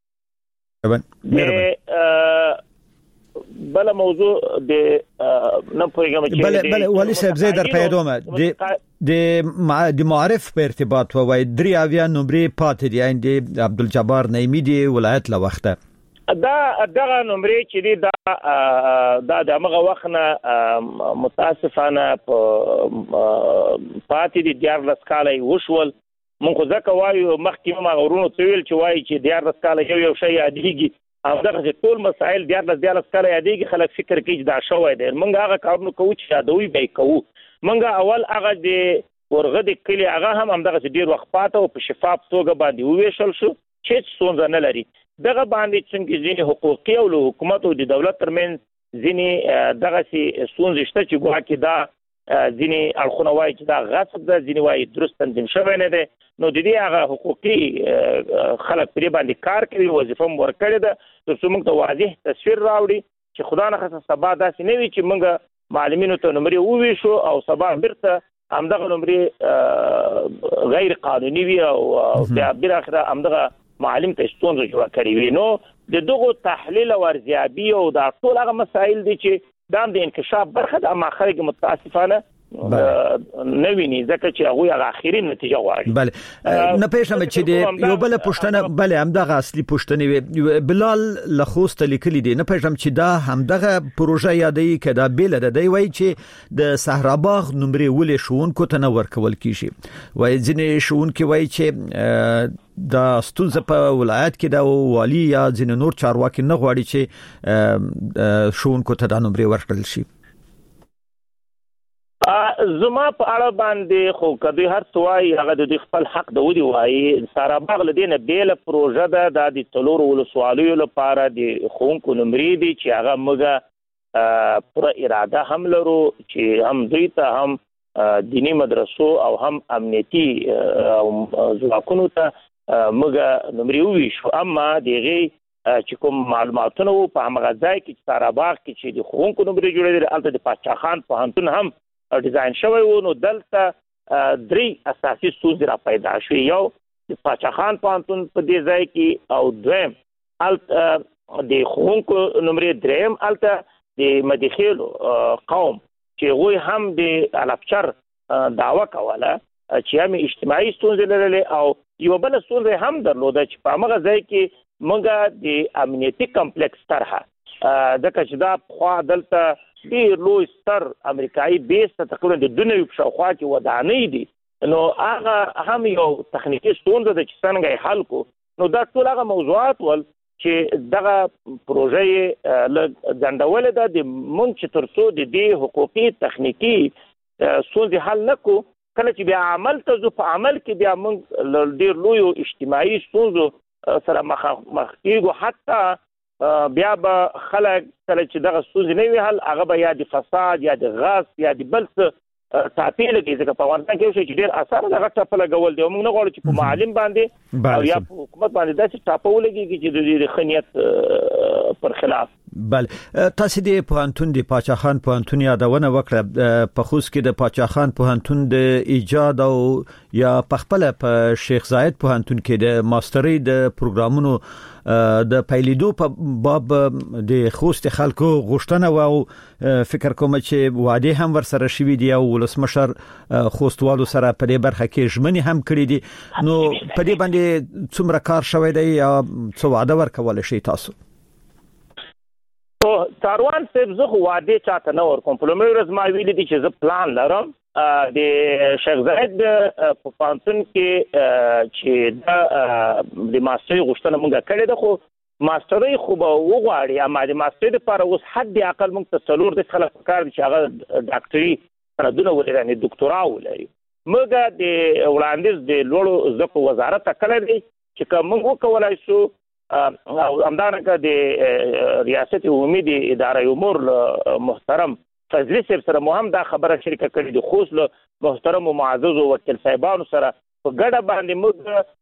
د بل موضوع د نه پوهیږم چې بل بل ولي صاحب زه در پیدومه د د معرف په ارتباط وای درې اویا نمبرې پاتې دي د عبدالجبار نعیمی دی ولایت له وخته دا دغه نمبرې چې دی دا دا د هغه وخت نه متاسفانه په پاتې دي دیار لسکالای وشول مونږ ځکه وایو مخکې ما غورونو تویل چې وایي چې دیار لسکالای یو یو شی یادېږي او دغه ټول مسائل دیار لس دیار لسکالای یادېږي خلک فکر کوي چې دا شوی دی مونږ هغه کارونه کوو چې یادوي به کوو مونږ اول هغه د ورغه د کلی هغه هم همدغه ډیر وخت پاته او په شفاف توګه باندې وویشل شو چې څونځ نه لري دغه باندې څنګه ځینې حقوقي او حکومت او د دولت ترمنځ ځینې دغه سي څونځ شته چې ګواه کې دا ځینې اړخونه وایي چې دا غصب ده ځینې وایي درست تنظیم شوی نه دی نو د دې هغه حقوقي خلک پرې باندې کار کوي وظیفه هم ورکړې ده تر څو موږ ته واضح تصویر راوړي چې خدا نه خاصه سبا داسې نه وي چې موږ معلمینو ته نمرې وویشو او سبا بیرته همدغه نمرې غیر قانوني وي او بیا بالاخره همدغه معلم ته ستونزه جوړه کړې وي نو د دغه تحلیل او ارزیابي او دا ټول هغه مسایل دي چې دا د انکشاف برخه د ماخرج متاسفانه نه ویني ځکه چې هغه هغه اخیری نتیجه غواړي بله نه پېښم چې د یو بل پښتنه بله همدغه اصلي پښتنه بلال لخوست لیکلي دي نه پېښم چې دا همدغه پروژه یادې کده بیل ده دی وای چې د صحراباغ نمرې ولې شونکو ته نه ورکول کیږي وای ځینې شونکو وای چې دا ستونزه په ولایت کې د والی یا ځینې نور چارواکي نه غواړي چې شونکو ته د نمرې ورکړل شي زما په اړه باندې خو کدی هر څوای هغه د خپل حق د ودی وایي ساراباغ لدینه بیل پروژه ده د تلور ولسوالیو لپاره د خونکو نمرې دي چې هغه موږ پر اراده هم لرو چې هم دوی ته هم دینی مدرسو او هم امنیتي ځواکونو ته موږ نمرې وویشو اما دغه چې کوم معلوماتونه په هغه ځای کې ساراباغ کې چې د خونکو نمرې جوړې دي البته د پاچا خان پوهنتون هم ډیزاین شوی و نو دلته درې اساسي ستونزې را پیدا شوې یو د پاچا خان پوهنتون په دې ځای کې او دویم الته د ښوونکو نمرې دریم الته د مدیخیلو قوم چې هغوی هم د الفچر دعوه کوله چې هم اجتماعي ستونزې لرلې او یو بل ستونزه هم درلوده چې په هغه ځای کې موږ د امنیتي کمپلیکس طرحه ځکه چې دا خو دلته ډیر لوی ستر امریکایي بیس ته تقریبا د دنیوي په شاوخوا کې ودانۍ دي نو هغه هم یو تخنیکی ستونزه ده چې څنګه یې حل کو نو دا ټول هغه موضوعات ول چې دغه پروژه له ځندولې ده د مونږ چې تر څو د دې حقوقي تخنیکی ستونزې حل نکو کله چې بیا عمل ته ځو په عمل کې بیا مونږ ډیر لوی اجتماعي ستونزو سره مخ مخ کېږو حتی بیا به خلک کله چې دغه ستونزې نه وي حل هغه به یا د فساد یا د غصب یا د بل څه ټاپې لګي ځکه په افغانستان کې یو شی چې ډېر اسانه دغه ټاپه لګول دی موږ نه غواړو چې په معلم باندې او یا په حکومت باندې داسې ټاپه ولګېږي چې د دې ښه نیت پر خلاف بله تاسو د پوهنتون د پاچا خان پوهنتون یادونه وکړه په خصوص کې د پاچا خان پوهنتون د ایجاد او یا پخپله په شیخ زاید پوهنتون کې د ماسترۍ د پروګرامونو د پیلیدو په باب د خوست خلکو غوښتنه او فکر کوم چې وعده هم ورسره شوې دي او ولسمشر خوستوالو سره په دې برخه کې ژمنې هم کړې دي نو په دې باندې څومره کار شوی دی یا څه وعده ورکول شي تاسو او کاروان صاحب زه وعده چاته نه ورکوم په لومړي ورځ ما ویلي دي چې زه پلان لرم د شیخ زاید په پانتون کې چې د ماسترۍ غوښتنه مونږه کړې ده خو ماسترۍ خو به وغواړي اما د ماسترۍ لپاره اوس حد اقل مونږ ته څلور د خلک پکار دي چې هغه ډاکټري سندونه ولري یعنې دکتورا ولري موږ د وړاندیز د لوړو زده کړو وزارت ته کړی دی چې کوم وکولای شو او همدارنګه د ریاست عمومي د ادارې امور محترم فضلی صاحب سره مو هم دا خبره شریکه کړې د خوست له محترم او معزز وکیل صاحبانو سره په ګډه باندې موږ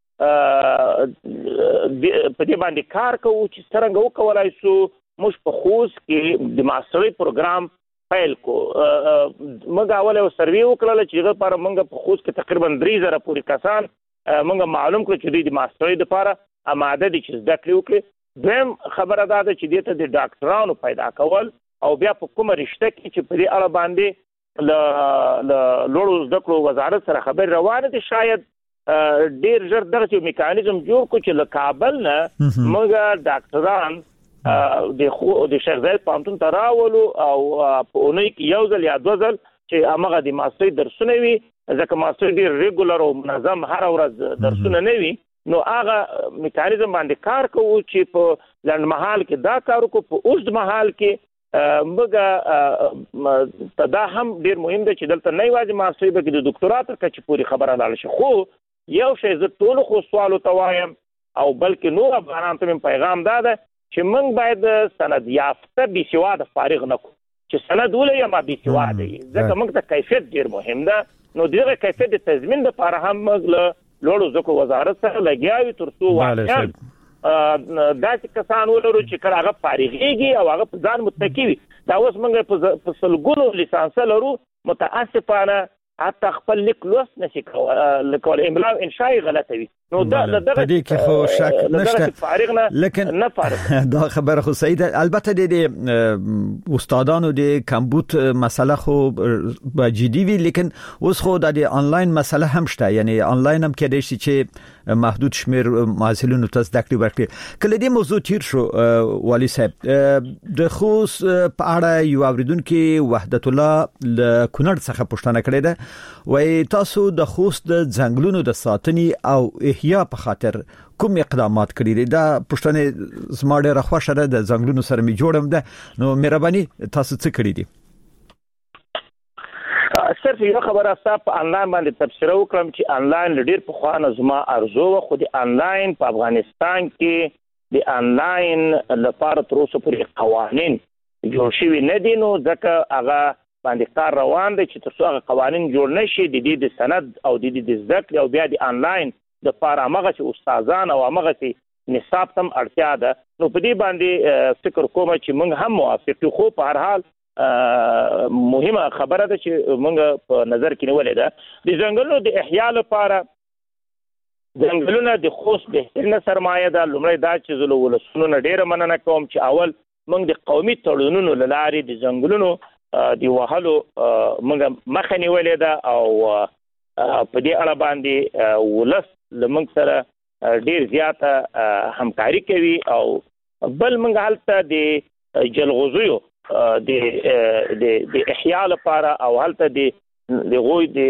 په دې باندې کار کوو چې څنګه وکولای شو موږ په خوست کې د ماسترۍ پروګرام پیل کو موږ اول یو سروې وکړل چې هغه لپاره موږ په خوست کې تقریبا درې زره پورې کسان موږ معلوم کړ چې د ماسترۍ لپاره اماده دي چې زده کړې وکړي. دویم خبره دا ده چې دې ته د ډاکټرانو پیدا کول او بیا په کومه رشته کې چې په دې اړه باندې ل لوړو زده کړو وزارت سره خبر روانه دي شاید ډیر ژر دغه میکانیزم جوړ کو چې له کابل نه موږ ډاکټران د خو د شیخ زاید پانتون تراولو او په اونۍ کې یو ځل یا دوه ځل چې هغه د ماسترۍ درسونه وي ځکه ماسترۍ ډیر ریګولر او منظم هر ورځ درسونه نه وي نو هغه میکانیزم باندې کار کوو چې په لنډمحال کې دا کار کوو په اوږد مهال کې موږ دا هم ډیر مهم دی چې دلته نه یوازې ماسترۍ بلکې د ډاکټرا تر کچې پورې خبره لاړه شي. خو یو شی زه ټولو خو سوالو ته وایم او بلکې نور افغانانو ته مې پیغام دا ده چې موږ باید سند یافته بې سواده فارغ نه کړو چې سند ولري یا بې سواده وي ځکه موږ ته کیفیت ډیر مهم ده. نو دغه کیفیت د تضمین لپاره هم موږ له لوړو زده کړو وزارت سره لګیا یو تر څو واقعا داسې کسان ولرو چې کله هغه فارغېږي او هغه په ځان متکی وي. دا اوس موږ په سلګونو لیسانس لرو متاسفانه حتی خپل لیک لوست نشي کولای املا او انشاء غلطه وي. نو دا دغه دې کې خو شک نشته لیکن نه فارغ دا خبره خو صحیح ده. البته د استادانو د کمبود مسله خو جدي وی لیکن اوس خو د انلاین مسله هم شته یعنی انلاین هم کېدای شي چې محدود شمیر محصلینو ته زده کړې ورکړي. کله دې موضوع تیر شو والی صاحب د خوست په اړه یو اوریدونکو وحدت الله ل کونړ څخه پوښتنه کړې ده وای تاسو د خوست د ځنګلونو د ساتنې او احیا په خاطر کوم اقدامات کړی دي؟ دا پوښتنه زما ډېره خوښه ده د ځنګلونو سره می جوړم ده نو مهرباني تاسو څه کړی دي؟ صرف یو خبره تاسو په انلاین باندې تفسیر وکړم چې انلاین ډیر په خوانه زما ارزو خو د انلاین په افغانستان کې د انلاین لپاره تر اوسه پورې قوانين جوړ شوي نه دي نو ځکه هغه باندې کار روان دی چې تر څو هغه قوانين جوړ نشي د دې د سند او د دې د ذکر او بیا د انلاین د لپاره هغه چې استادان او هغه چې نصاب تم اړتیا ده نو په دې باندې فکر کوم چې موږ هم موافق یو. خو په هر حال مهمه خبره ده چې موږ په نظر کې نیولې ده د ځنګلونو د احیا لپاره ځنګلونه د خوست بهترینه سرمایه ده. لومړی دا چې زه له ولسونو ډیره مننه کوم چې اول موږ د قومي تړونونو له لارې د ځنګلونو د وهلو موږ مخه نیولې ده او په دې اړه باندې ولس له موږ سره ډیر زیاته همکاري کوي او بل موږ هلته د جلغوزیو د د د احیا لپاره او هلته د د غوي د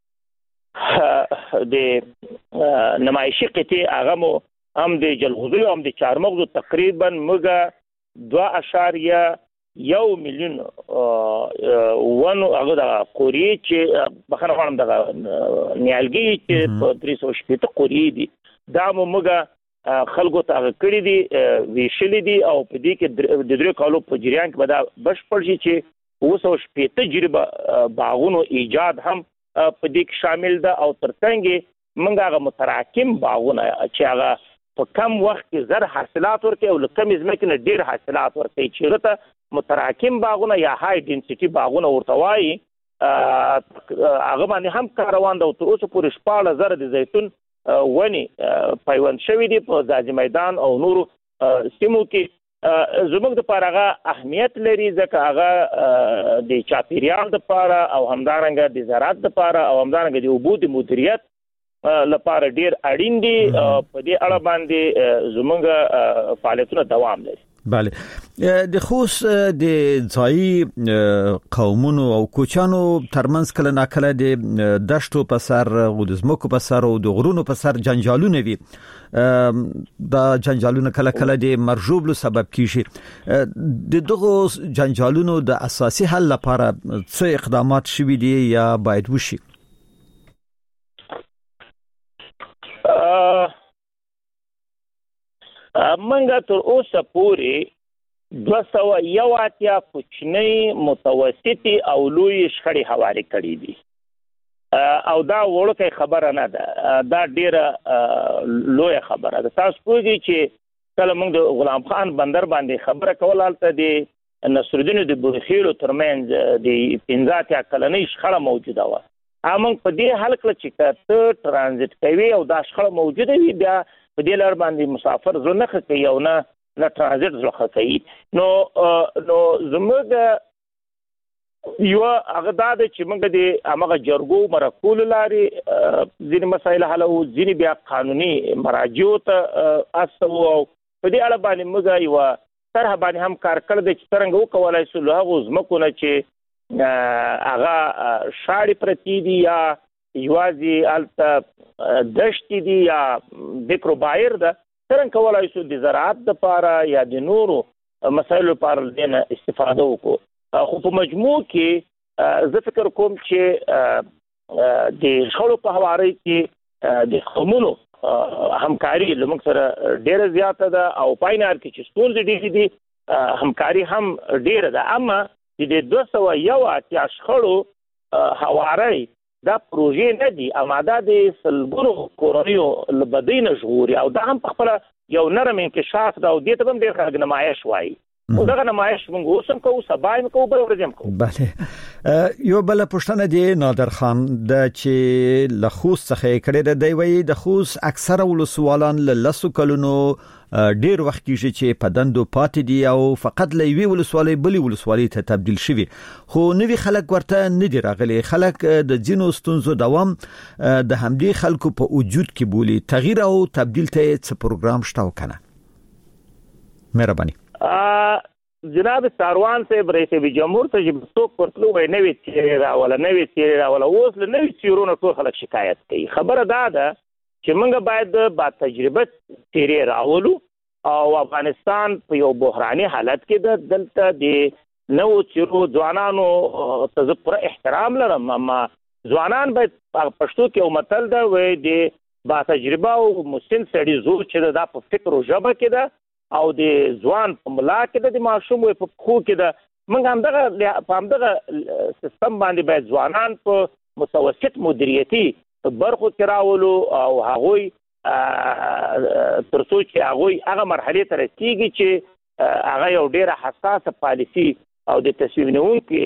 د نمایشي قطعه هغه مو هم د جلغوزیو هم د چارمغزو تقریبا موږ دوه اشاریه یو میلیون ونو هغه د قوري چې بخنه غواړم د نیالګي چې په درې سوه شپږ قوري دي دا مو موږ خلکو ته کړی دي ویشلې دي او په دې کې د درې کالو په جریان کې به دا بشپړ شي چې اوس او شپږ تجربه باغونو ایجاد هم په دې کې شامل ده او ترڅنګ موږ هغه متراکم باغونه چې هغه په کم وخت کې زر حاصلات ورکړي او لکه مزمکه نه ډیر حاصلات ورکړي چې رته متراکم باغونه یا های ډنسټي باغونه ورته وایي هغه باندې هم کار روان ده او تر اوسه پورې شپږ زره د زیتون ونی پیوند شوی دی په ځاځي میدان او نورو سیمو کې. زموږ د پاره اهمیت لري ځکه هغه د چاپیریال د پاره او همدارنګه د زراعت د پاره او همدارنګه د اوبو د مدیریت لپاره ډیر اړین دي. په دې اړه باندې زموږ فعالیتونه دوام لري. بله د خوست د ځای قومونو او کوچانو ترمنځ کله ناکله د دشتو په سر او د زمکو په سر او د غرونو په سر جنجالونه وي. دا جنجالونه کله کله د مرجوبلو سبب کیږي. د دغه جنجالونو د اساسي حل لپاره څه اقدامات شوي دي یا باید وشي؟ منګه تر اوسه پورې دوه سوه یو اتیا کوچنۍ متوسطي او لوی شخړې هواري کړې دي او دا وړوکې خبره نه ده، دا ډیره لوی خبره ده. تاسو پوهیږئ چې کله موږ د غلام خان بندر باندې خبره کول هلته د نصرالدین د بورخیلو ترمنځ د پنځه اتیا کلنۍ شخړه موجوده وه. موږ په دې حل کړه چې که ته ټرانزیټ کوي او دا شخړه موجوده وي بیا په دې لار باندې مسافر زړه نه ښه کوي او نه نه ټرانزیټ زړه ښه کوي. نو نو زموږ یوه هغه دا ده چې موږ د همغه جرګو مرکو له لارې ځینې مسایل حلوو، ځینې بیا قانوني مراجعو ته استوو او په دې اړه باندې موږ یوه طرحه باندې هم کار کړی دی چې څرنګه وکولی شو له هغو ځمکو نه چې هغه شاړې پرتې دي یا یوازې هلته دشتې دي یا بکر و بایر ده، څرنګه کولی شو د زراعت دپاره یا د نورو مسایلو لپاره له دې نه استفاده وکړو. خو په مجموع کې زه فکر کوم چې د شخړو په هوارۍ کې د قومونو همکاري له موږ سره ډیره زیاته ده او پاینار کې چې ستونزې ډېرې دي همکاري هم ډیره ده. اما د دوه سوه یو اتیا شخړو هوارۍ دا پروژې نه دي، اما دا د سلګونو کورنیو له بدۍ نه ژغوري او دا هم په خپله یو نرم انکشاف ده او دې ته به هم ډېر خلک نمایش وایي. دغه نمایش موږ اوس هم کوو، سبا هم کوو، بله ورځ هم کوو. بله یو بله پوښتنه دی نادر خان ده چې له خوست څخه یې کړې ده. دی وایي د خوست اکثره ولسوالان له لسو کلونو ډېر وخت کېږي چې په دندو پاتې دي او فقط له یوې ولسوالۍ بلې ولسوالۍ ته تبدیل شوي، خو نوي خلک ورته نه دي راغلي. خلک د ځینو ستونزو دوام د همدې خلکو په وجود کې بولي. تغییر او تبدیل ته څه پروګرام شته او کنه؟ مهرباني. جناب ساروان صاحب رئیس جمهور ته چې څوک ورتلو وایي نوې څېرې راوله نوې څېرې راوله، اوس له نوې څېرو نه ټول خلک شکایت کوي. خبره دا ده چې موږ باید با تجربه څېرې راولو او افغانستان په یو بحراني حالت کې ده. دلته د نوو څېرو ځوانانو ته زه پوره احترام لرم، اما ځوانان باید پښتو کې یو متل ده وایي د با تجربه او مسن سړي زور چې ده دا په فکر او ژبه کې ده او د ځوان په ملا کې ده، د ماشوم په پښو کې ده. موږ همدغه په همدغه سیستم باندې باید ځوانان په متوسط مدیریتي برخو کې راولو او هغوی تر څو چې هغوی هغه مرحلې ته رسېږي چې هغه یو ډېره حساسه پالیسي او د تصمیم نیونکي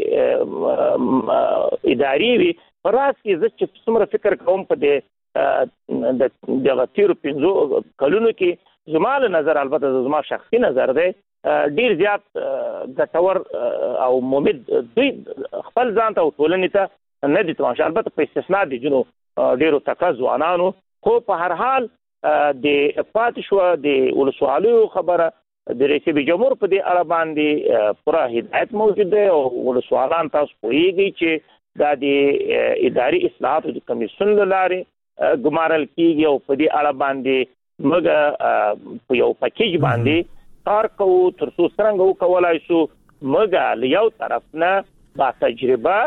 ادارې وي. په راز کې زه چې څومره فکر کوم په دغه تېرو پنځو کلونو کې زما له نظر، البته زما شخصي نظر دی، ډیر زیات ګټور او مفید دوی خپل ځان ته او ټولنې ته نه دي تماشا، البته په استثنا د جنو ډیرو تکا ځوانانو. خو په هر حال د پاتې شوه د ولسوالیو خبره د رئیس جمهور په دې اړه باندې پوره هدایت موجود دی او ولسوالان تاسو پوهیږئ چې دا د اداري اصلاحاتو د کمیسیون له لارې ګمارل کیږي او په دې اړه باندې موږ په یو پکیج باندې کار کوو تر څو څرنګه وکولای شو موږ له یو طرف نه با تجربه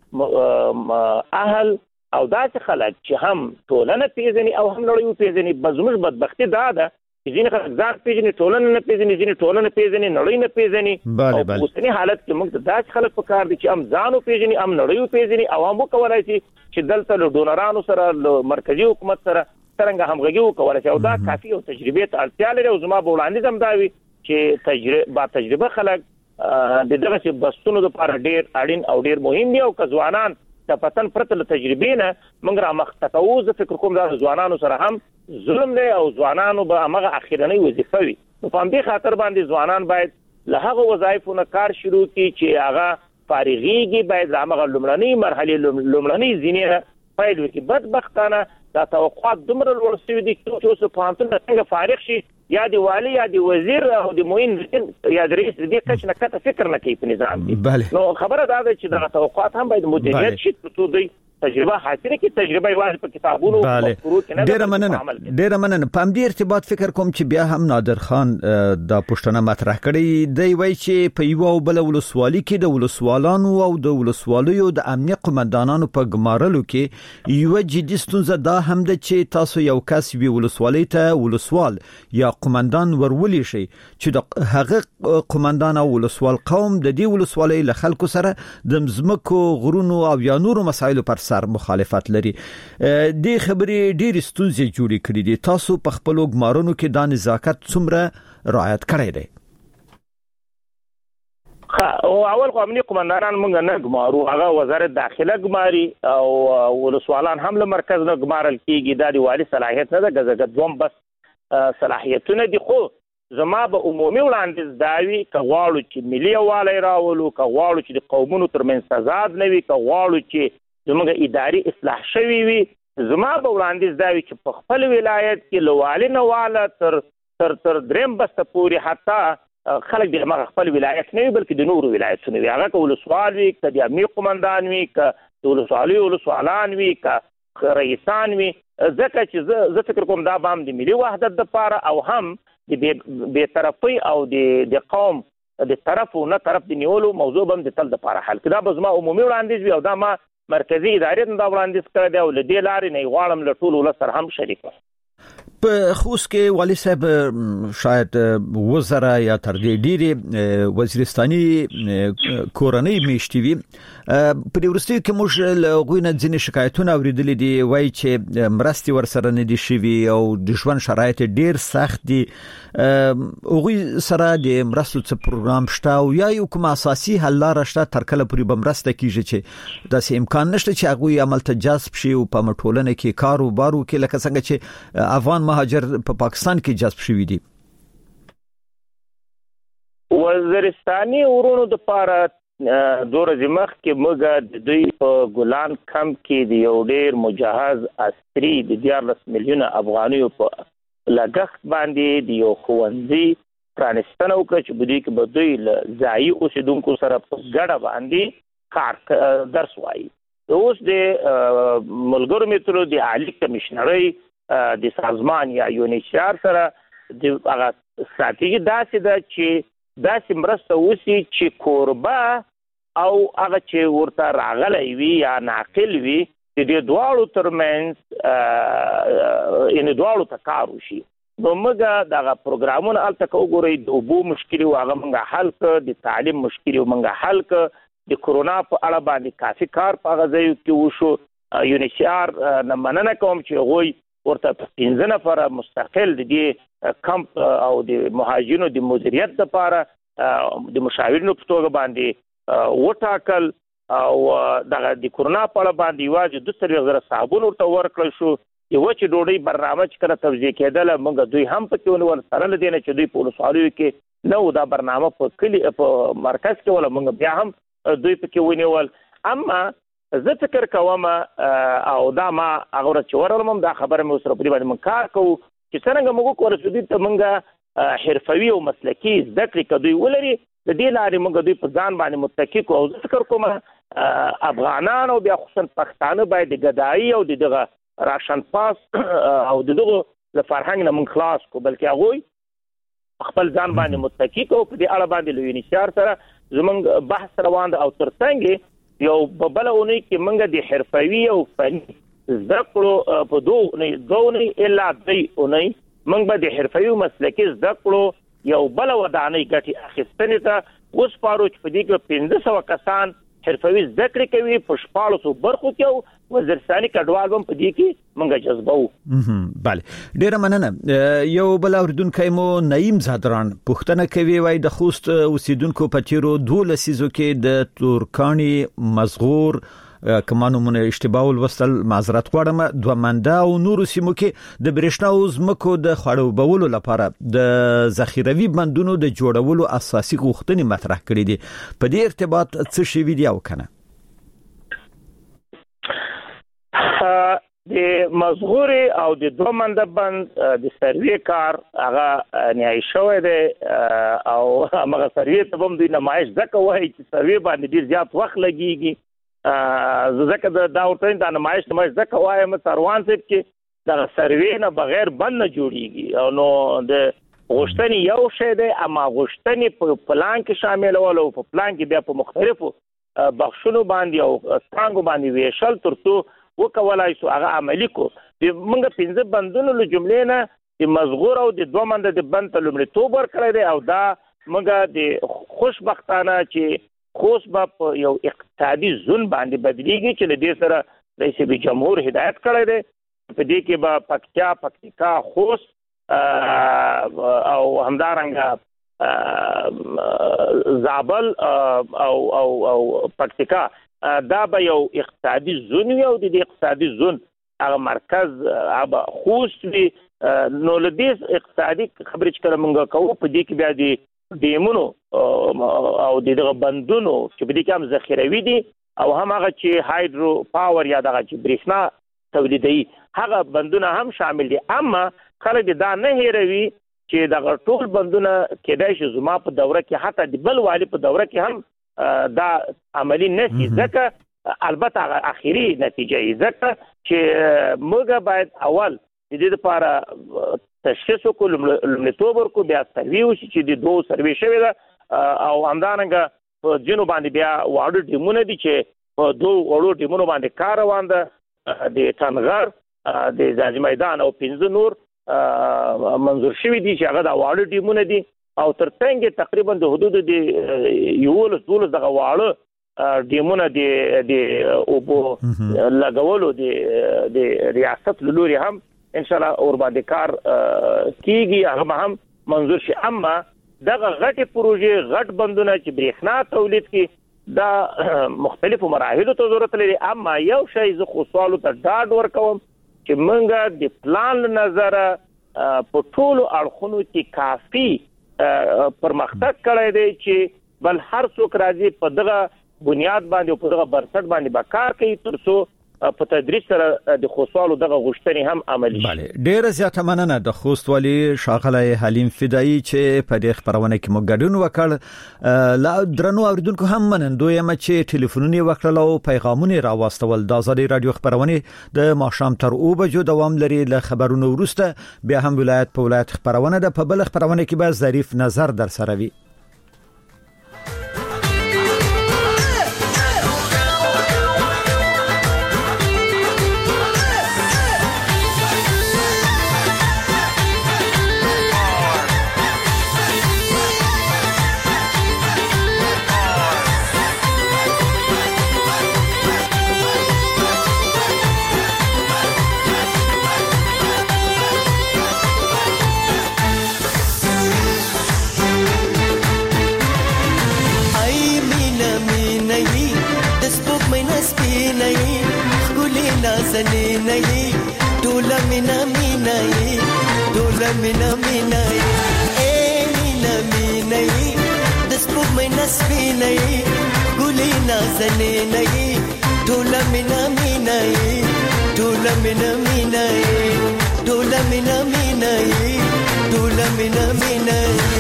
اهل او داسې خلک چې هم ټولنه پیژني او هم نړۍ وپیژني. زموږ بدبختي دا ده چې ځینې خلک ځان پیژني، ټولنه نه پیژني، ځینې ټولنه پیژني، نړۍ نه پیژني. او په اوسني حالت کې موږ ته داسې خلک پکار دي چې هم ځان وپیژني، هم نړۍ وپیژني او هم وکولای شي چې دلته له ډونرانو سره له مرکزي حکومت سره څرنګه همغږي وکولای شي. او دا کافي او تجربې ته اړتیا لري او زما به وړاندیز هم دا وي چې تجربه با تجربه خلک د دغه بستونو لپاره ډېر اړین او ډېر مهم دي. او که ځوانان د پتن پرته له تجربې نه موږ رامخته کوو، زه فکر کوم دا ځوانانو سره هم ظلم دی او ځوانانو به همغه اخرنۍ وظیفه وي. نو په همدې خاطر باندې ځوانان باید له هغه وظایفو نه کار شروع کړي چې هغه فارغېږي، باید له همغه لومړنۍ مرحلې لومړنۍ زینې پیل وکړي. بدبختانه دا توقعات دومره لوړ شوي دي چې اوس پوهنتون نه څنګه فارغ شي یا د والي یا د وزیر او د معین یا د رئیس د دې کچ نه کته فکر نه کوي په نظام کې. نو خبره دا ده چې دغه توقعات هم باید مدیریت شي تر څو دوی تجربه حاصله کی تجربه یوازې په کتابونو مفکورو کې نه ډېر مننه ډېر مننه په دې ارتباط فکر کوم چې بیا هم نادر خان د پښتنه مطرح کړی دی وای چې په یو بل ولسوالي کې د ولسوالانو او د ولسوالیو د امنیت قومندانانو په ګمارلو کې یو جدي ستونزه دا هم ده چې تاسو یو کس وی ولسوالۍ ته ولسوال یا قومندان ورولي شي چې د هغه قومندان او ولسوال قوم د دې ولسوالۍ له خلکو سره د مزمکو غرونو او یا نورو مسایلو پر سر مخالفت لري. دې خبرې ډېر ستونزې جوړې کړې دي. تاسو په خپل ګمارونو کې د نزاکت څومره رعایت کړی دی؟ او اول خو امنیت قومندانان موږ نه ګمارو، هغه وزارت داخله ګماري او ولسوالان هم له مرکز نه ګمارل کیږي. دا د والي صلاحیت نه ده، ګزګد دوم بس صلاحیتونه دي. خو زما به عمومي وړاندیز داوي کغواړو چې ملي والی راولو، کغواړو چې د قومونو ترمنځ تضاد نه وي، کغواړو چې زموږ اداري اصلاح شوي وي، زما به وړاندیز دا وي چې په خپل ولایت کې له والي نه واله تر تر تر دریم بسته پورې حتی خلک د هغه خپل ولایت نه وي بلکې د نورو ولایتونو وي، هغه که ولسوال وي، که د امنیت قومندان وي، که د ولسوالیو ولسوالان وي، که رئیسان وي. ځکه چې زه فکر کوم دا به هم د ملي وحدت دپاره او هم د بېطرفۍ او د قوم د طرف نه طرف د نیولو موضوع به هم د تل دپاره حل کړي. دا به زما عمومي وړاندیز وي او دا ما مرکزی ادارې ته دا وړاندیز کړی دی او له دې لارې نه غواړم له ټولو ولس سره هم شریک وم. په خوست کې والي صاحب شاید وزرا یا تر دې ډېری وزیرستاني کورنۍ میشتي وي. په دې وروستیو کې موږ له هغوی نه ځینې شکایتونه اورېدلي دي، وایي چې مرستې ورسره نه دي شوي او د ژوند شرایط ډېر سخت دي. هغوی سره د مرستو څه پروګرام شته او یا یو کوم اساسي حل لاره شته تر کله پورې به مرسته کیږي چې داسې امکان نشته چې هغوی عمل ته جذب شي او په ټولنه کې کار او بار وکړي لکه څنګه چې افغان مهاجر په پا پاکستان کې جذب شوي دي؟ وزیرستاني ورونو د پاره دوه ورځې مخکې موږ د دوی په ګلان کمپ کې د یو ډېر مجهز عسکري د دیارلس میلیونه افغانیو په لګښت باندې د یو ښوونځي پرانستنه وکړه چې په دې کې به دوی له ځایي اوسېدونکو سره په ګډه باندې کار درس وایي. اوس د ملګرو مترو د عالي کمشنرۍ د سازمان یا یونیسیار سره د هغه ستراتیژي داسې ده چې داسې مرسته وشي چې کوربه او هغه چې ورته راغلی وي یا ناقل وي د دې دواړو ترمنځ یعنې دواړو ته کار وشي. نو موږ دغه پروګرامونه هلته که وګورئ د اوبو مشکل و هغه موږ حل کړ، د تعلیم مشکل و موږ حل کړ، د کرونا په اړه باندې کافي کار په هغه ځایو کې وشو. یونیسیار نه مننه کوم چې هغوی ورته پنځه نفره مستقل د دې کمپ او د مهاجرینو د مدیریت لپاره د مشاورینو په توګه باندې وټاکل او دغه د کرونا په اړه باندې یوازې دوه څلوېښت زره صابون ورته ورکړل شو. یو چې ډوډۍ برنامه چې کله توزیع کېدله موږ دوی هم پکې ونیول، سره له دې نه چې دوی په ولسوالیو کې نه و دا برنامه په کلي په مرکز کې وله موږ بیا هم دوی پکې ونیول. اما زه فکر کوم او دا ما هغه ورځ چې ورغلم دا خبره مې ورسره په دې باندې موږ کار کوو چې څرنګه موږ وکولی دوی ته موږ حرفوي او مسلکي زده کړې که دوی ولري د دې لارې موږ دوی په ځان باندې متکي کړو. او زه فکر کوم افغانان او بیا خصوصا پښتانه باید د ګدایي او د دغه راشن پاس او د دغه له فرهنګ نه موږ خلاص کړو بلکې هغوی خپل ځان باندې متکي کړو. په دې اړه باندې له یونیسیار سره زموږ بحث روان دی او تر څنګ یو په بله اونۍ کې موږ د حرفوي او فني زده کړو په دوه اونۍ الا درې اونۍ موږ به د حرفوي او مسلکي زده کړو یو بله ودانۍ ګټې اخیستنې ته وسپارو چې په دې کې پنځه سوه کسان حرفوي زده کړې کوي په شپاړسو برخو کې او وزیرستاني کډوال هم په دې کې موږ جذبوو. بله ډېره مننه. یو بل اورېدونکی مو نعیم زادران پوښتنه کوي، وایي د خوست اوسېدونکو په تېرو دوه لسیزو کې د تورکاڼي مزغور کمانومونه اشتباه ولوستل معذرت غواړم دوه منده او نورو سیمو کې د برېښنا او ځمکو د خړوبولو لپاره د ذخیروي بندونو د جوړولو اساسي غوښتنې مطرح کړې دي. په دې ارتباط څه شوي دي او کنه؟ د مزغوري او د دوه منده بند د سروې کار هغه نیای شوی دی او هغه سروې ته هم دوی نمایش ځکه وایي چې سروې باندې ډېر زیات وخت لګیږي ځکه د دا ورته د نمایش نمایش ځکه وایم سروان صاحب چې د سروې نه بغیر بند نه جوړیږي او نو د غوښتنې یو شی دی اما غوښتنې په پلان کې شامل ول او په پلان کې بیا په مختلفو بخښونو باندې او څنګه باندې ویشل ترڅو وکولای شو هغه عملی کو موږ پنځه بندونو له جملې نه د مزغور او د دوه منده د بند ته لومړیتوب ورکړی دی او دا موږ د خوشبختانه چې خوست په یو اقتصادي زون باندې بدلیږي چې د دې سره رئیس جمهور هدایت کړی دی په دې کې به پکتیا پکتیکا خوست او همدارنګه زابل او او او پکتیکا دا به یو اقتصادي زون وي او د دې اقتصادي زون هغه مرکز هغه خوست وي نو له دې اقتصادي خبرې چې کله موږ کوو په دې کې بیا د ډیمونو او دغه بندونو چې په دې کې هم ذخیروي دي او هم هغه چې هایدرو پاور یا دغه چې برېښنا تولیدوي هغه بندونه هم شامل دي اما خلک دا نه هیروي چې دغه ټول بندونه کېدای شي زما په دوره کې حتی د بل والي په دوره کې هم دا عملی نشي ځکه البته هغه اخیری نتیجه یې ځکه چې موږ باید اول د دې لپاره تشخیص وکړو لومړیتوب ورکړو بیا سروې وشي چې د دوه سروې شوې ده او همدارنګه په ځینو باندې بیا واړه ټیمونه دي چې په دوه وړو ټیمونو باندې کار روان ده د ټنغر د ځاځي میدان او پنځه نور منظور شوي دي چې هغه د واړه ټیمونه دي او ترڅنګ تقریبا د حدود د یولس دولس دغه واړه ټیمونه د اوبو لګولو د ریاست له لوري هم ان شاء الله اور باندې کار کیږي هغه هم منظور شي اما دغه غټي پروژې غټ بندونه چې برېښنا تولید کی دا مختلفو مراحلو ته ضرورت لري اما یو شی زه خو سوالو ته ډاډ ورکوم چې موږ د پلان نظر په ټولو اړخونو کې کافي پرمختګ کړی دی چې بل هر څوک راځي په دغه بنیاد باندې په دغه برسټ باندې به کار کوي ترڅو په تدریج سره د خوستوالو دغه غوښتنې هم عملي شي. بله ډیره زیاته مننه د خوستوالي شاغلی حلیم فدایی چې په دې خبرونه کې موږ ګډون وکړ. لا درنو اوریدونکو هم منندوی یم چې ټلیفونونه وکړل او پیغامونه راوستول. د آزادي رادیو خبرونه د ماښام تر او بجو دوام لري. له خبرونو وروسته بیا هم ولایت په ولایت خبرونه ده په بل خبرونه کې به ظریف نظر در سره وي. زنی نئی دولا مینا مینای دولا مینا مینای اے مینا مینای دسپوک مینا سپینای ګلی نازنی نئی دولا مینا مینای دولا مینا مینای دولا مینا مینای دولا مینا مینای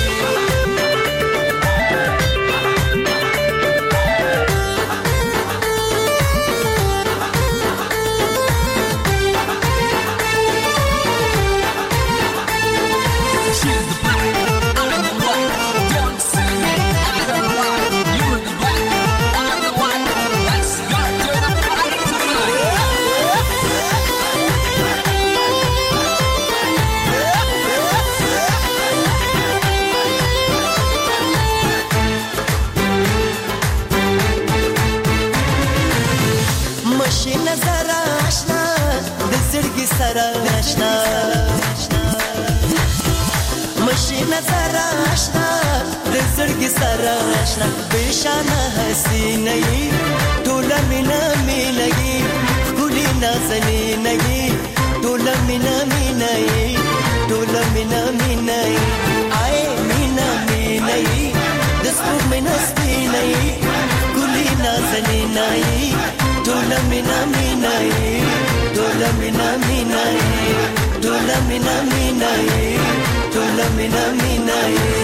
نظر آشنا رزق سارا آشنا بشانه حسینی دولا مینا مینگی گلی نازنی نگی دولا مینا مینایی دولا مینا مینایی آی مینا مینایی دستور مینا سپینایی گلی نازنی نایی دولا مینا مینایی دولا مینا مینایی دولا مینا مینایی دولا مینا مینایی